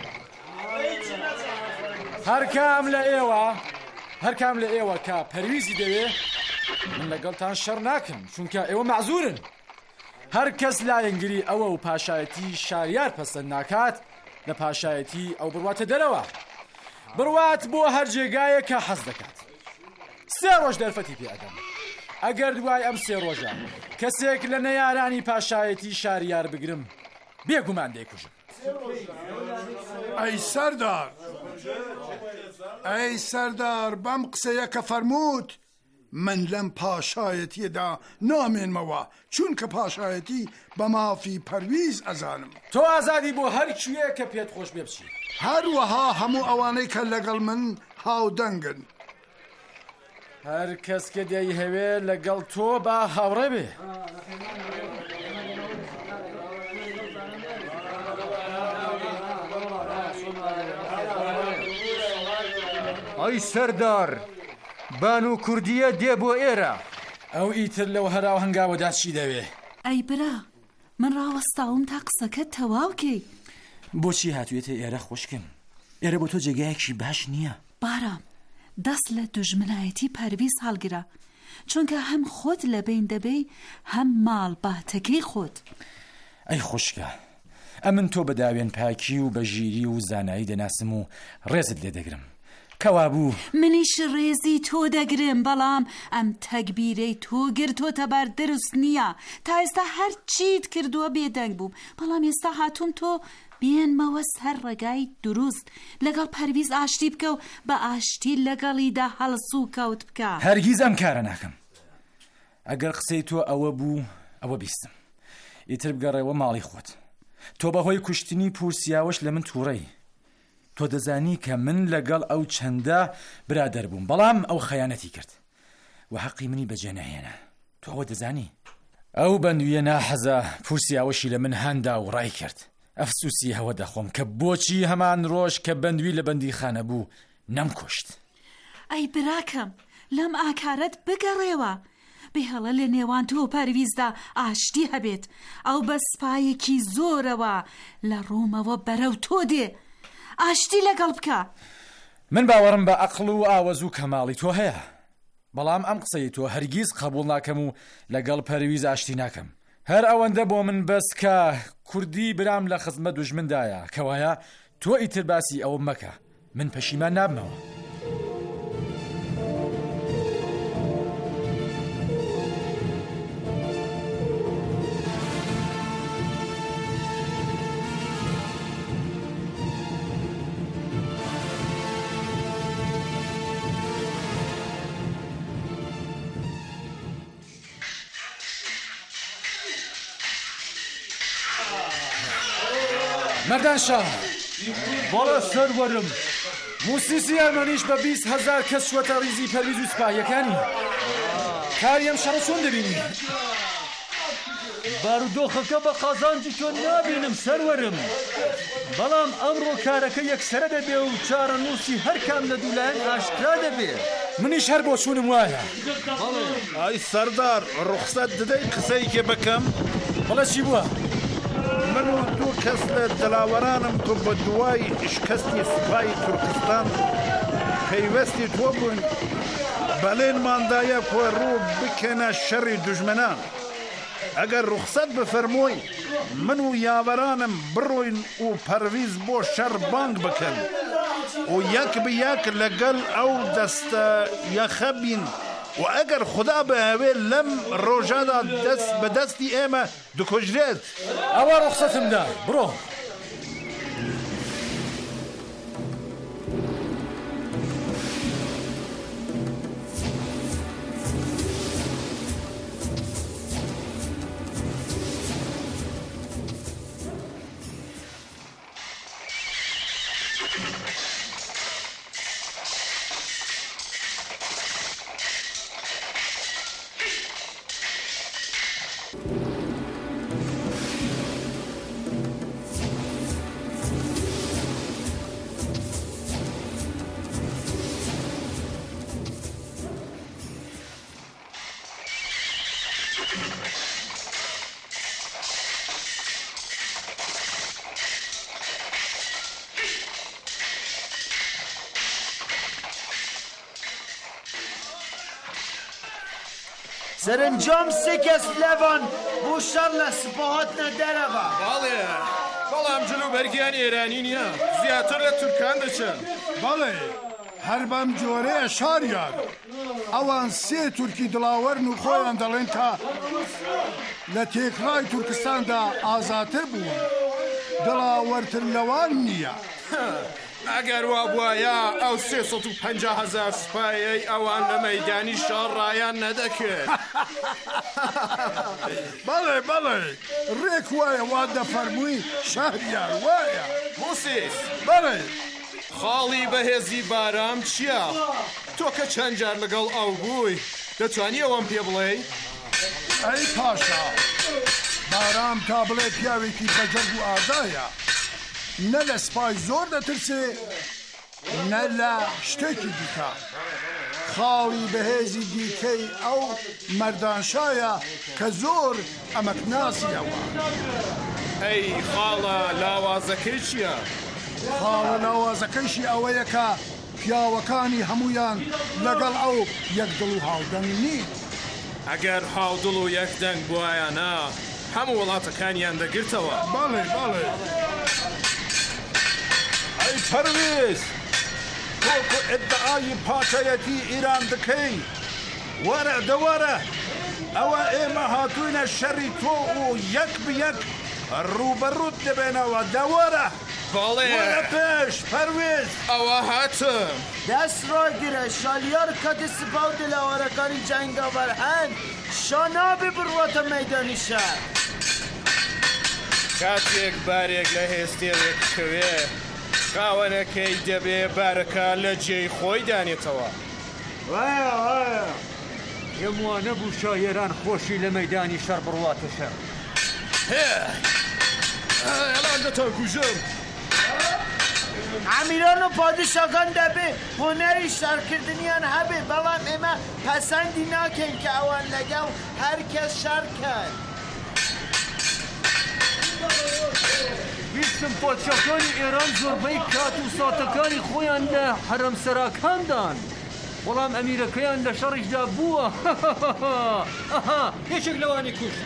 هەر کام لە ئێوە کە پەرویزی دەوێ من لەگەڵتان شەڕ ناکەم، چونکە ئێوە مەعزورن. هەر کەس لایەنگری ئەوە و پاشایەتی شاریار پەسەند ناکات لە پاشایەتی ئەو بڕواتە دەرەوە. بڕوات بۆ هەر جێگایە کە حەز دەکات. 3 ڕۆژ دەرفەتی پێ ئەدەم. ئەگەر دوای ئەم 3 ڕۆژە کەسێک لە نەیارانی پاشایەتی شاریار بگرم بێگومان دەیکوژم. ئەی سەردار بەم قسەیە کە فەرمووت من لەم پاشایەتیەدا نامێنمەوە، چونکە پاشایەتی بە مافی پەرویز ئەزانم. تۆ ئازادی بۆ هەر کوێ کە پێت خۆش بێ بچی. هەروەها هەموو ئەوانەی کە لەگەڵ من هاودەنگن. هەر کەس کە دەی هەوێ لەگەڵ تۆ با هاوڕێ بێ. ئەی سەردار بان و کوردیە دێ بۆ ئێرە. ئەو ئیتر لەو هەراو هەنگاوەدا چی دەوێ؟ ئەی برا من ڕاوەستاوم تا قسەکەت تەواوکەی. بۆچی هاتوێتە ئێرە خۆشکم؟ ئێرە بۆ تۆ جێگایەکی باش نییە. بارام دەست لە دوژمنایەتی پەرویز هەڵگرە، چونکە هەم خۆت لەبین دەبێ هەم ماڵ باتەکەی خۆت. ئەی خۆشکە ئەمن تۆ بە داوێن پاکی و بە ژیری و زانایی دەناسم و ڕێزت لێ دەگرم. کەوابوو منیش ڕێزی تۆ دەگرم، بەڵام ئەم تەکبیرەی تۆ گرتۆتە بەر دروست نییە. تا ئێستا هەر چیت کردووە بێدەنگ بووم، بەڵام ئێستا هاتووم تۆ بێنمەوە سەر ڕێگای دروست، لەگەڵ پەرویز ئاشتی بکە و بە ئاشتی لەگەڵیدا هەڵس و کەوت بکە. هەرگیز ئەم کارە ناکەم. ئەگەر قسەی تۆ ئەوە بوو ئەوە بیستم. ئیتر بگەڕێەوە ماڵی خۆت. تۆ بەهۆی کوشتنی پورسیاوەش لە من تووڕەی. تۆ دەزانی کە من لەگەڵ ئەو چەندە برادەر بووم، بەڵام ئەو خەیانەتی کرد و حەقی منی بەجێ نەهێنا. تۆ ئەوە دەزانی. ئەو بەندویە ناحەزە پورسیاوەشی لە من هەندا و ڕای کرد. ئەفسوسی هەوە دەخۆم کە بۆچی هەمان ڕۆژ کە بەندوی لە بەندیخانە بوو نەمکوشت. ئەی براکەم لەم ئاکارەت بگەڕێوە، بێهەڵە لە نێوان تۆ و پەرویزدا ئاشتی هەبێت. ئەو بە سپایەکی زۆرەوە لە ڕۆمەوە بەرەو تۆ دێ، ئاشتی لەگەڵ بکە. من باوەڕم بە عەقڵ و ئاوەز و کەماڵی تۆ هەیە، بەڵام ئەم قسەی تۆ هەرگیز قبول ناکەم و لەگەڵ پەرویز ئاشتی ناکەم. هەر ئەوەندە بۆ من بەس کە کوردی برام لە خزمە دوژمندایە، کەوایە تۆ ئیتر باسی ئەوە مەکە، من پەشیمان نابمەوە. مەردان شاه بەڵێ سەروەرم. موسیسی ئەرمەنیش بە 20,000 کەس چووەتە ڕیزی پەرویز و سپاهیەکانی. کاری ئەم شەڕە چۆن دەبینی؟ بارودۆخەکە بە قازانجی تۆ نابینم سەروەرم، بەڵام ئەمڕۆ کارەکە یەکسەرە دەبێ و چارە نووسی هەر کام لە دوولایەن ئاشکرا دەبێ. منیش هەر بۆ چوونم وایە. ئای سەردار ڕوخسەت دەدەی قسەیەکێ بکەم؟ بەڵێ چی بووە؟ من و دوو کەس لە دەلاوەرانم کە بە دوای شکستی سوپای تورکستان پەیوەستی تۆ بوون، بەڵێنماندایە کۆ ڕوو بکەنە شەڕی دوژمنان. ئەگەر ڕوخسەت بفەرمۆی من و یاوەرانم بڕۆین و پەرویز بۆ شەڕ بانگ بکەن و یەک بەیەک لەگەڵ ئەو دەستە یەخە بین، و ئەگەر خدا بەهەوێ لەم ڕۆژەدا دەست بە دەستی ئێمە دکوژرێت. ئەوە ڕوخسەتم دا، بڕۆ. سەرنجام سێ کەس لەوان بۆ شەڕ لە سپاهاتنە دەرەوە. بەڵێ بەڵام جلو بەرگیان ئێرانی نییە، زیاتر لە تورکان دەچن. بەڵێ هەر بەم جۆرەیە شاریان ئەوان سێ تورکی دڵاوەرن و خۆیان دەڵێن کە لە تێکڕای تورکستاندا ئازاتر بوون، دڵاوەرتر لەوان نییە. ئەگەر وا بووایە ئەو 350,000 سوپایەی ئەوان لە مەیدانی شەڕ ڕایان نەدەکرد. بەڵێ بەڵێ ڕێک وایە وا دەفەرمووی شەهریار وایە. موسیس بەڵێ خاڵی بەهێزی بارام چییە؟ تۆ کە چەند جار لەگەڵ ئەو بووی دەتوانی ئەوەم پێ بڵێ؟ ئەی پاشا بارام تا بڵێ پیاوێکی بەجەرگ و ئازایە، نە لە سپای زۆر دەترسێ نە لە شتێکی دیکە. خاڵی بەهێزی دیکەی ئەو مەردانشایە کە زۆر ئەمەک ناسیەوە. ئەی خاڵە لاوازەکەی چییە؟ خاڵە لاوازەکەیشی ئەوەیە کە پیاوەکانی هەمویان لەگەڵ ئەو یەکدڵ و هاودەنگ نین. ئەگەر هاودڵ و یەکدەنگ بوایانە هەموو وڵاتەکانیان دەگرتەوە. بەڵێ بەڵێ ئەی پەرویز تۆ ئیدعای پاشایەتی ئیران دەکەی، وەرە دەوەرە ئەوە ئێمە هاتووینە شەڕی تۆ و یەک بەیەک ڕوبەڕووت دەبێنەوە. دەوەرە بەڵێ پێش پەرویز ئەوە هاتم. دەست ڕاگیرە شالیار کاتی سپا و دلاوەرەکانی جەنگاوەر هەن شا نابێ بڕواتە مەیدانی شەڕ. کاتێک بارێک لە هێستێوێک کەوێ خاوەنەکەی دەبێ بارەکە لە جێی خۆی دانێتەوە. وایە وایە پێم وانە بوو شایێران خۆشی لە مەیدانی شەڕ بڕواتە شەڕ. ئەڵان دەتەکوژم. ئەمیران و پادشاکان دەبێ هۆنەری شەڕکردنیان هەبێ، بەڵام ئێمە پەسەندی ناکەین کە ئەوان لەگەڵ هەر کەس شەڕکەن. ویستم پادشاکانی ئێران زۆربەی کات و ساتەکانی خۆیان لە حرەمسەراکاندان، بەڵام ئەمیرەکەیان لە شەڕیشدا بووە. یەکێک لەوانی کوشت.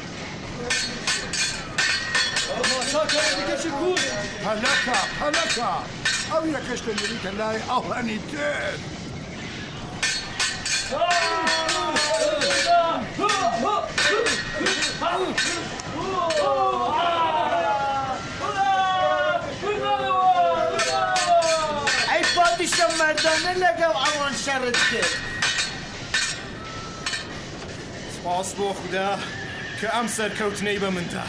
ماشاکەیەکەشی کوشت. هەلەکە هەلەکە ئەو یەکەش دەنێریتە لای ئەوهەنی تر. ئەی پادشا مەردانە لەگەڵ ئەوان شەڕت کرد. سپاس بۆ خودا کە ئەم سەرکەوتنەی بە مندا.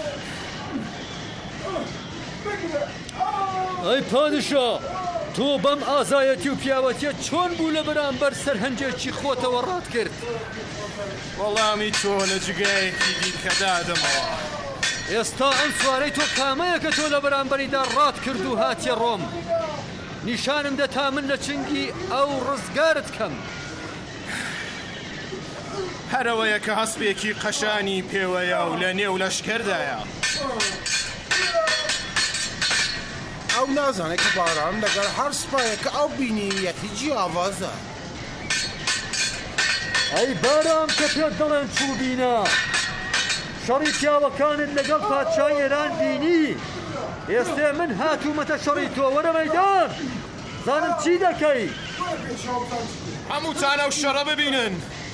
ئەی پادشا تۆ بەم ئازایەتی و پیاوەتیە چۆن بوو لە بەرامبەر سەرهەنجێکی خۆتەوە ڕات کرد؟ وەڵامی تۆ لە جگایەکی دیکە دادەمەوە. ئێستا ئەم سوارەی تۆ کامەیە کە تۆ لە بەرامبەریدا ڕات کرد و هاتیە ڕۆم؟ نیشانم دە تا من لە چنگی ئەو ڕزگارت کەم. هەرەوەیە کە هەسبێکی قەشانی پێوەیە و لە نێو لەشکەردایە. ئەو نازانێت کە باران لەگەڵ هەر سوپایەکە ئەو بینی یەکی جیاوازە. ئەی بارام کە پێت دەڵێن چووبینە شەڕی پیاوەکانت لەگەڵ پادشای ئێران بینی، ئێستێ من هاتوومەتە شەڕی تۆ وەرە مەیدان زانم چی دەکەی. هەمووتان ئەو شەڕە ببینن.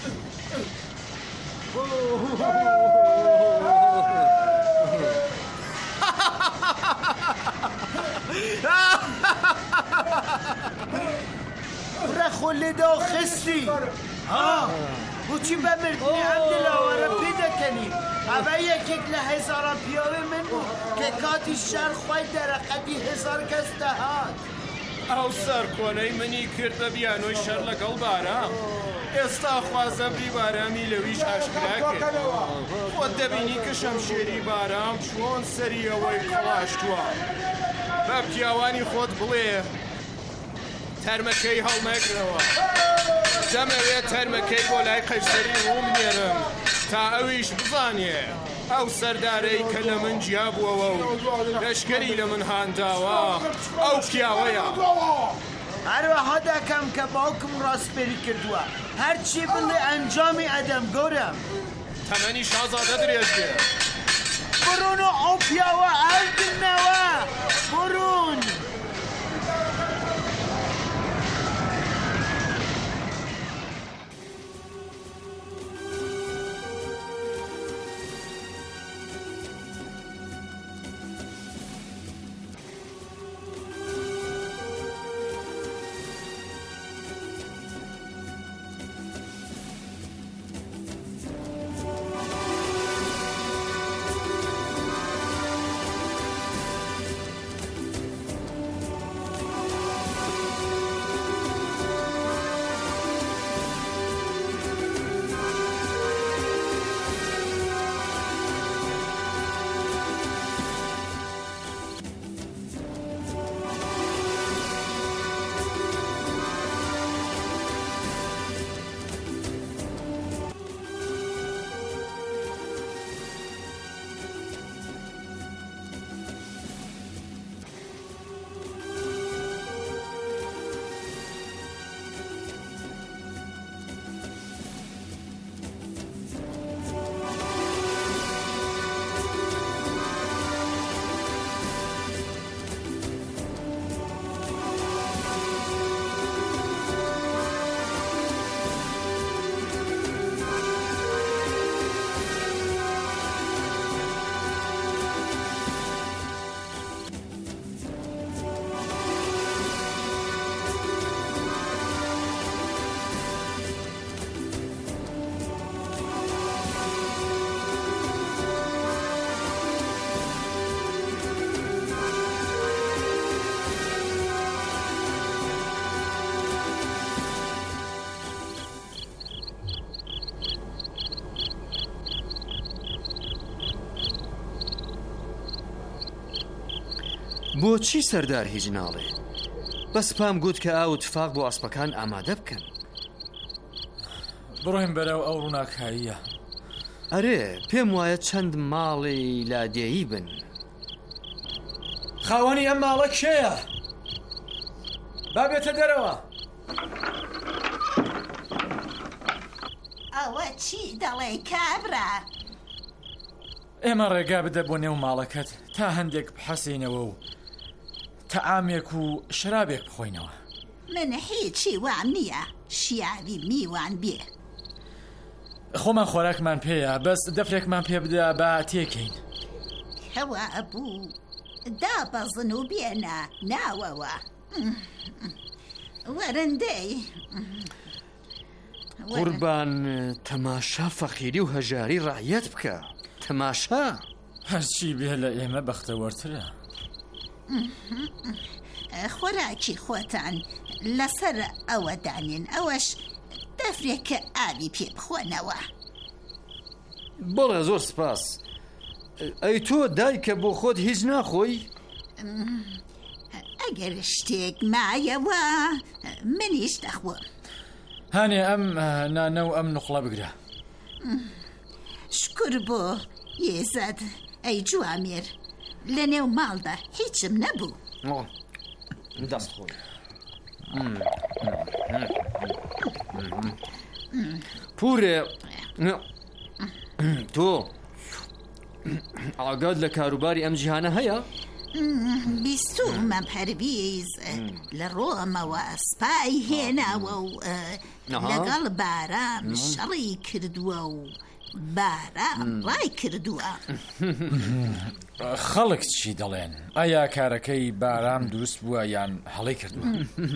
ڕەخۆ لێدا خستی بۆچی بە مردنی ئەم دلاوەرە پێ دەکەنی؟ ئەوە یەکێک لە هێزارە پیاوێ من بوو کە کاتی شەڕ خوای دەرەقەتی هێزار کەس دەهات. ئەو سەر کۆنەی منی کرد بە بیانۆی شەڕ لەگەڵ بارام. ئێستا خوازەبری بارامی لەویش ئاشکرا کرد. خۆت دەبینی کە شەمشێری بارام چۆن سەری ئەوەی کڵاشتووە. بە پیاوانی خۆت بڵێ تەرمەکەی هەڵنەگرەوە. دەمەوێت تەرمەکەی بۆ لای قەیسەری ڕووم نێرم تا ئەویش بزانێ ئەو سەردارەی کە لە من جیابووەوە و لەشکەری لە من هانداوە ئەو پیاوەیە. هەروەها دەکەم کە باوکم ڕاستپێری کردووە هەرچی بڵێ ئەنجامی ئەدەم گەورم تەمەنی شازادە درێژ بێ بڕۆن و ئەو پیاوە ئەلگنەوە بڕۆن بۆچی سەردار هیچ ناڵێ بەس پام گوت کە ئاو تفاق بۆ ئاسپەکان ئامادە بکەن بڕۆین بەرەو ئەو ڕووناکاییە ئەرێ پێم وایە چەند ماڵی لادێیی بن خاوەنی ئەم ماڵە کێیە؟ با بێتە دەرەوە ئەوە چی دەڵێ کابرا؟ ئێمە ڕێگا بدە بۆ نێو ماڵەکەت تا هەندێک بحەسینەوە و تەعامێک و شرابێک بخۆینەوە من هیچی وام نییە شیاوی میوان بێ خۆمان خۆراکمان پێیە بەس دەفرێکمان پێ بدە با تێکەین کەوا بوو دابەزن و بێنە ناوەوە وەرندەی قوربان تەماشا فەقیری و هەژاری ڕعیەت بکە تەماشا هەرچی بێ لە ئێمە بەختەوەرترە خۆراکی خۆتان لەسەر ئەوە دانێن ئەوەش دەفرێت کە ئاوی پێ بخۆنەوە بەڵێ زۆر سپاس ئەی تۆ دایکە بۆ خۆت هیچ ناخۆی؟ ئەگەر شتێک مایەوە منیش دەخۆم هانێ ئەم نانە و ئەم نوقڵە بگرە شکر بۆ یێزەد ئەی جوامێر لە نێو ماڵدا هیچم نەبوو دەست خۆ پورێ تۆ ئاگاد لە کاروباری ئەم جیهانە هەیە؟ بیستومە پەرویز لە ڕۆمەوە سپای هێناوە و لەگەڵ بارام شەڕی کردووە و بارام ڕای کردووە خەڵک چی دەڵێن؟ ئایا کارەکەی بارام دروست بووە یان هەڵی کردووە؟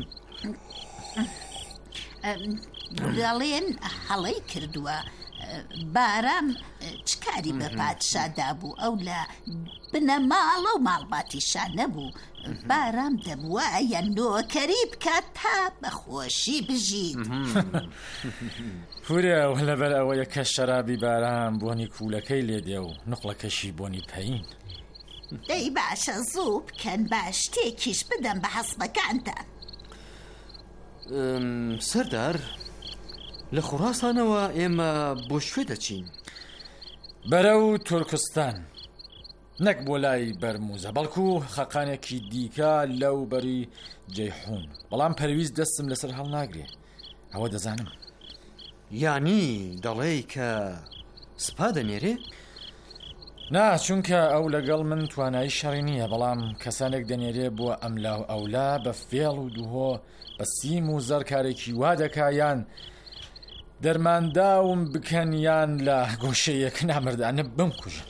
دەڵێن هەڵی کردووە بارام چکاری بە پادشادا بوو ئەو لە بنەماڵە و ماڵباتیشان نەبوو بارام دەبووە یان نۆکەری بکات تا بەخۆشی بژیت پورێ لەبەر ئەوەیە کە شەرابی بارام بۆنی کوولەکەی لێدێ و نوقڵەکەشی بۆنی پەین دەی باشە زوو بکەن باش شتێکیش بدەم بە حەسبەکانتان سەردار لە خوڕاسانەوە ئێمە بۆ شوێ دەچین بەرەو تورکستان نەک بۆ لای بەرموزە بەڵکو خەقانێکی دیکە لەو بەری جەیحون بەڵام پەرویست دەستم لەسەر هەڵ ناگرێ ئەوە دەزانم. یانی دەڵێی کە سپا دەنێرێ؟ نا چونکە ئەو لەگەڵ من توانایی شەڕی نییە بەڵام کەسانێک دەنێرێ بۆ ئەملا و ئەولا بە فێڵ و دوهۆ بە سیم و زەر کارێکی وا دەکا یان دەرمانداوم بکەن یان لە گۆشەیەک نامردانە بمکوژن.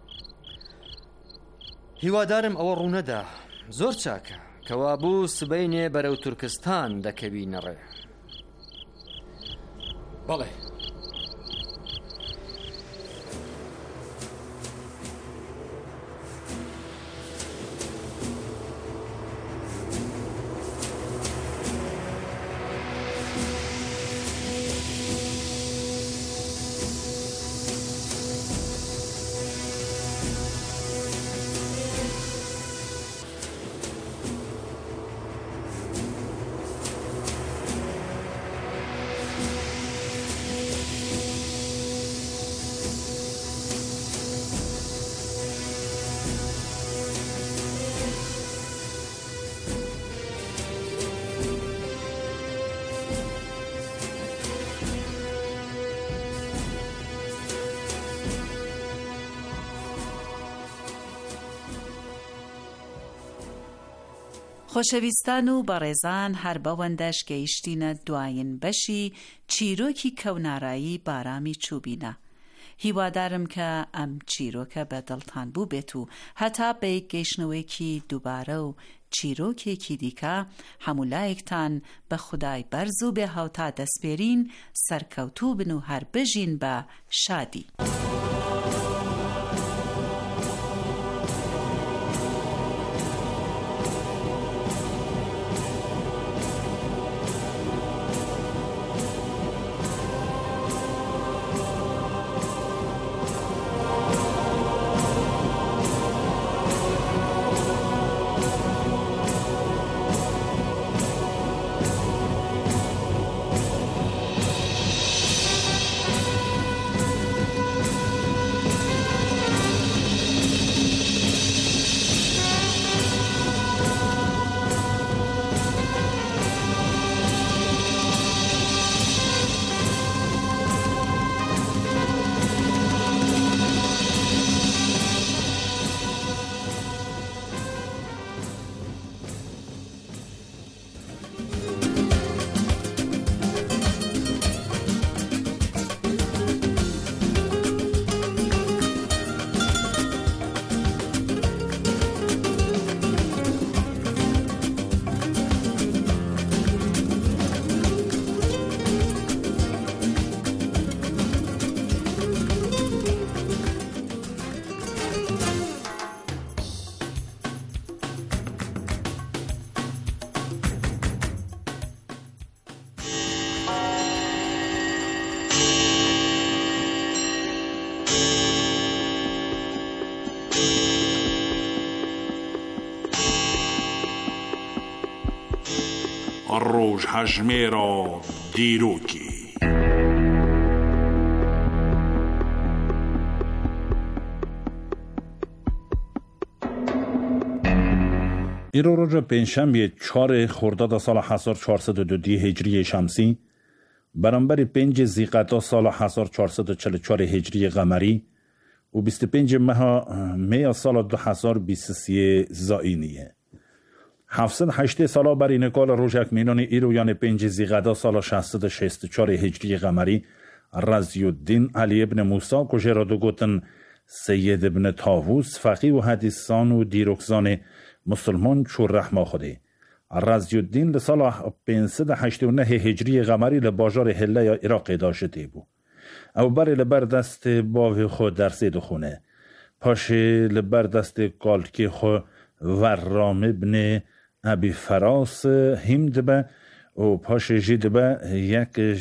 هیوادارم ئەوە ڕوونەدا زۆر چاکە کەوا بوو سبەینێ بەرەو تورکستان دەکەوی نەڕێ. بەڵێ خۆشەویستان و بەڕێزان هەر بەوەندەش گەیشتینە دوایین بەشی چیرۆکی کەونارایی بارامی چوبینە. هیوادارم کە ئەم چیرۆکە بە دڵتان بوو بێت و هەتا بە گەیشتنەوەیەکی دووبارە و چیرۆکێکی دیکە هەمولایەکتان بە خودای بەرز و بێ هاوتا دەسپێرین سەرکەوتوو بن و هەر بژین بە شادی. ڕۆژ هەژمێرە دیرۆکی ئیرۆ ڕۆژە پێنجشەمبێ 4 خرداد ساڵە 1442 هیجری شەمسی بەرامبەری 5 زیقەتا ساڵە 1444 هیجری قەمەری و 25 مەها ساڵە 2023 زائینیە. 708 ساڵا بەرینەکۆڵە ڕۆژێک مینۆنی ئیرۆ یانێ 5 زیقەتا ساڵە 664 هیجری قەمەری ڕەزیودین عەلی بن موسا کوژێرە دەگوتن سید ابن تاووس فەقیه و حەدیثان و دیرۆکزانێ مسلمان چوو ڕەحمە خودێ ڕەزیودین لە ساڵە 589 هیجری قەمەری لە باژارێ هێلەیە عێراقێدا شتێ بوو. ئەو بەرێ لەبەر دەستێ باوێ خۆ دەرسێ دەخونێ پاشێ لەبەر دەستێ کاڵکێ خۆ وەڕام ابن ئەبی فەراس هیم دەبە و پاشێ ژی دەبە یەک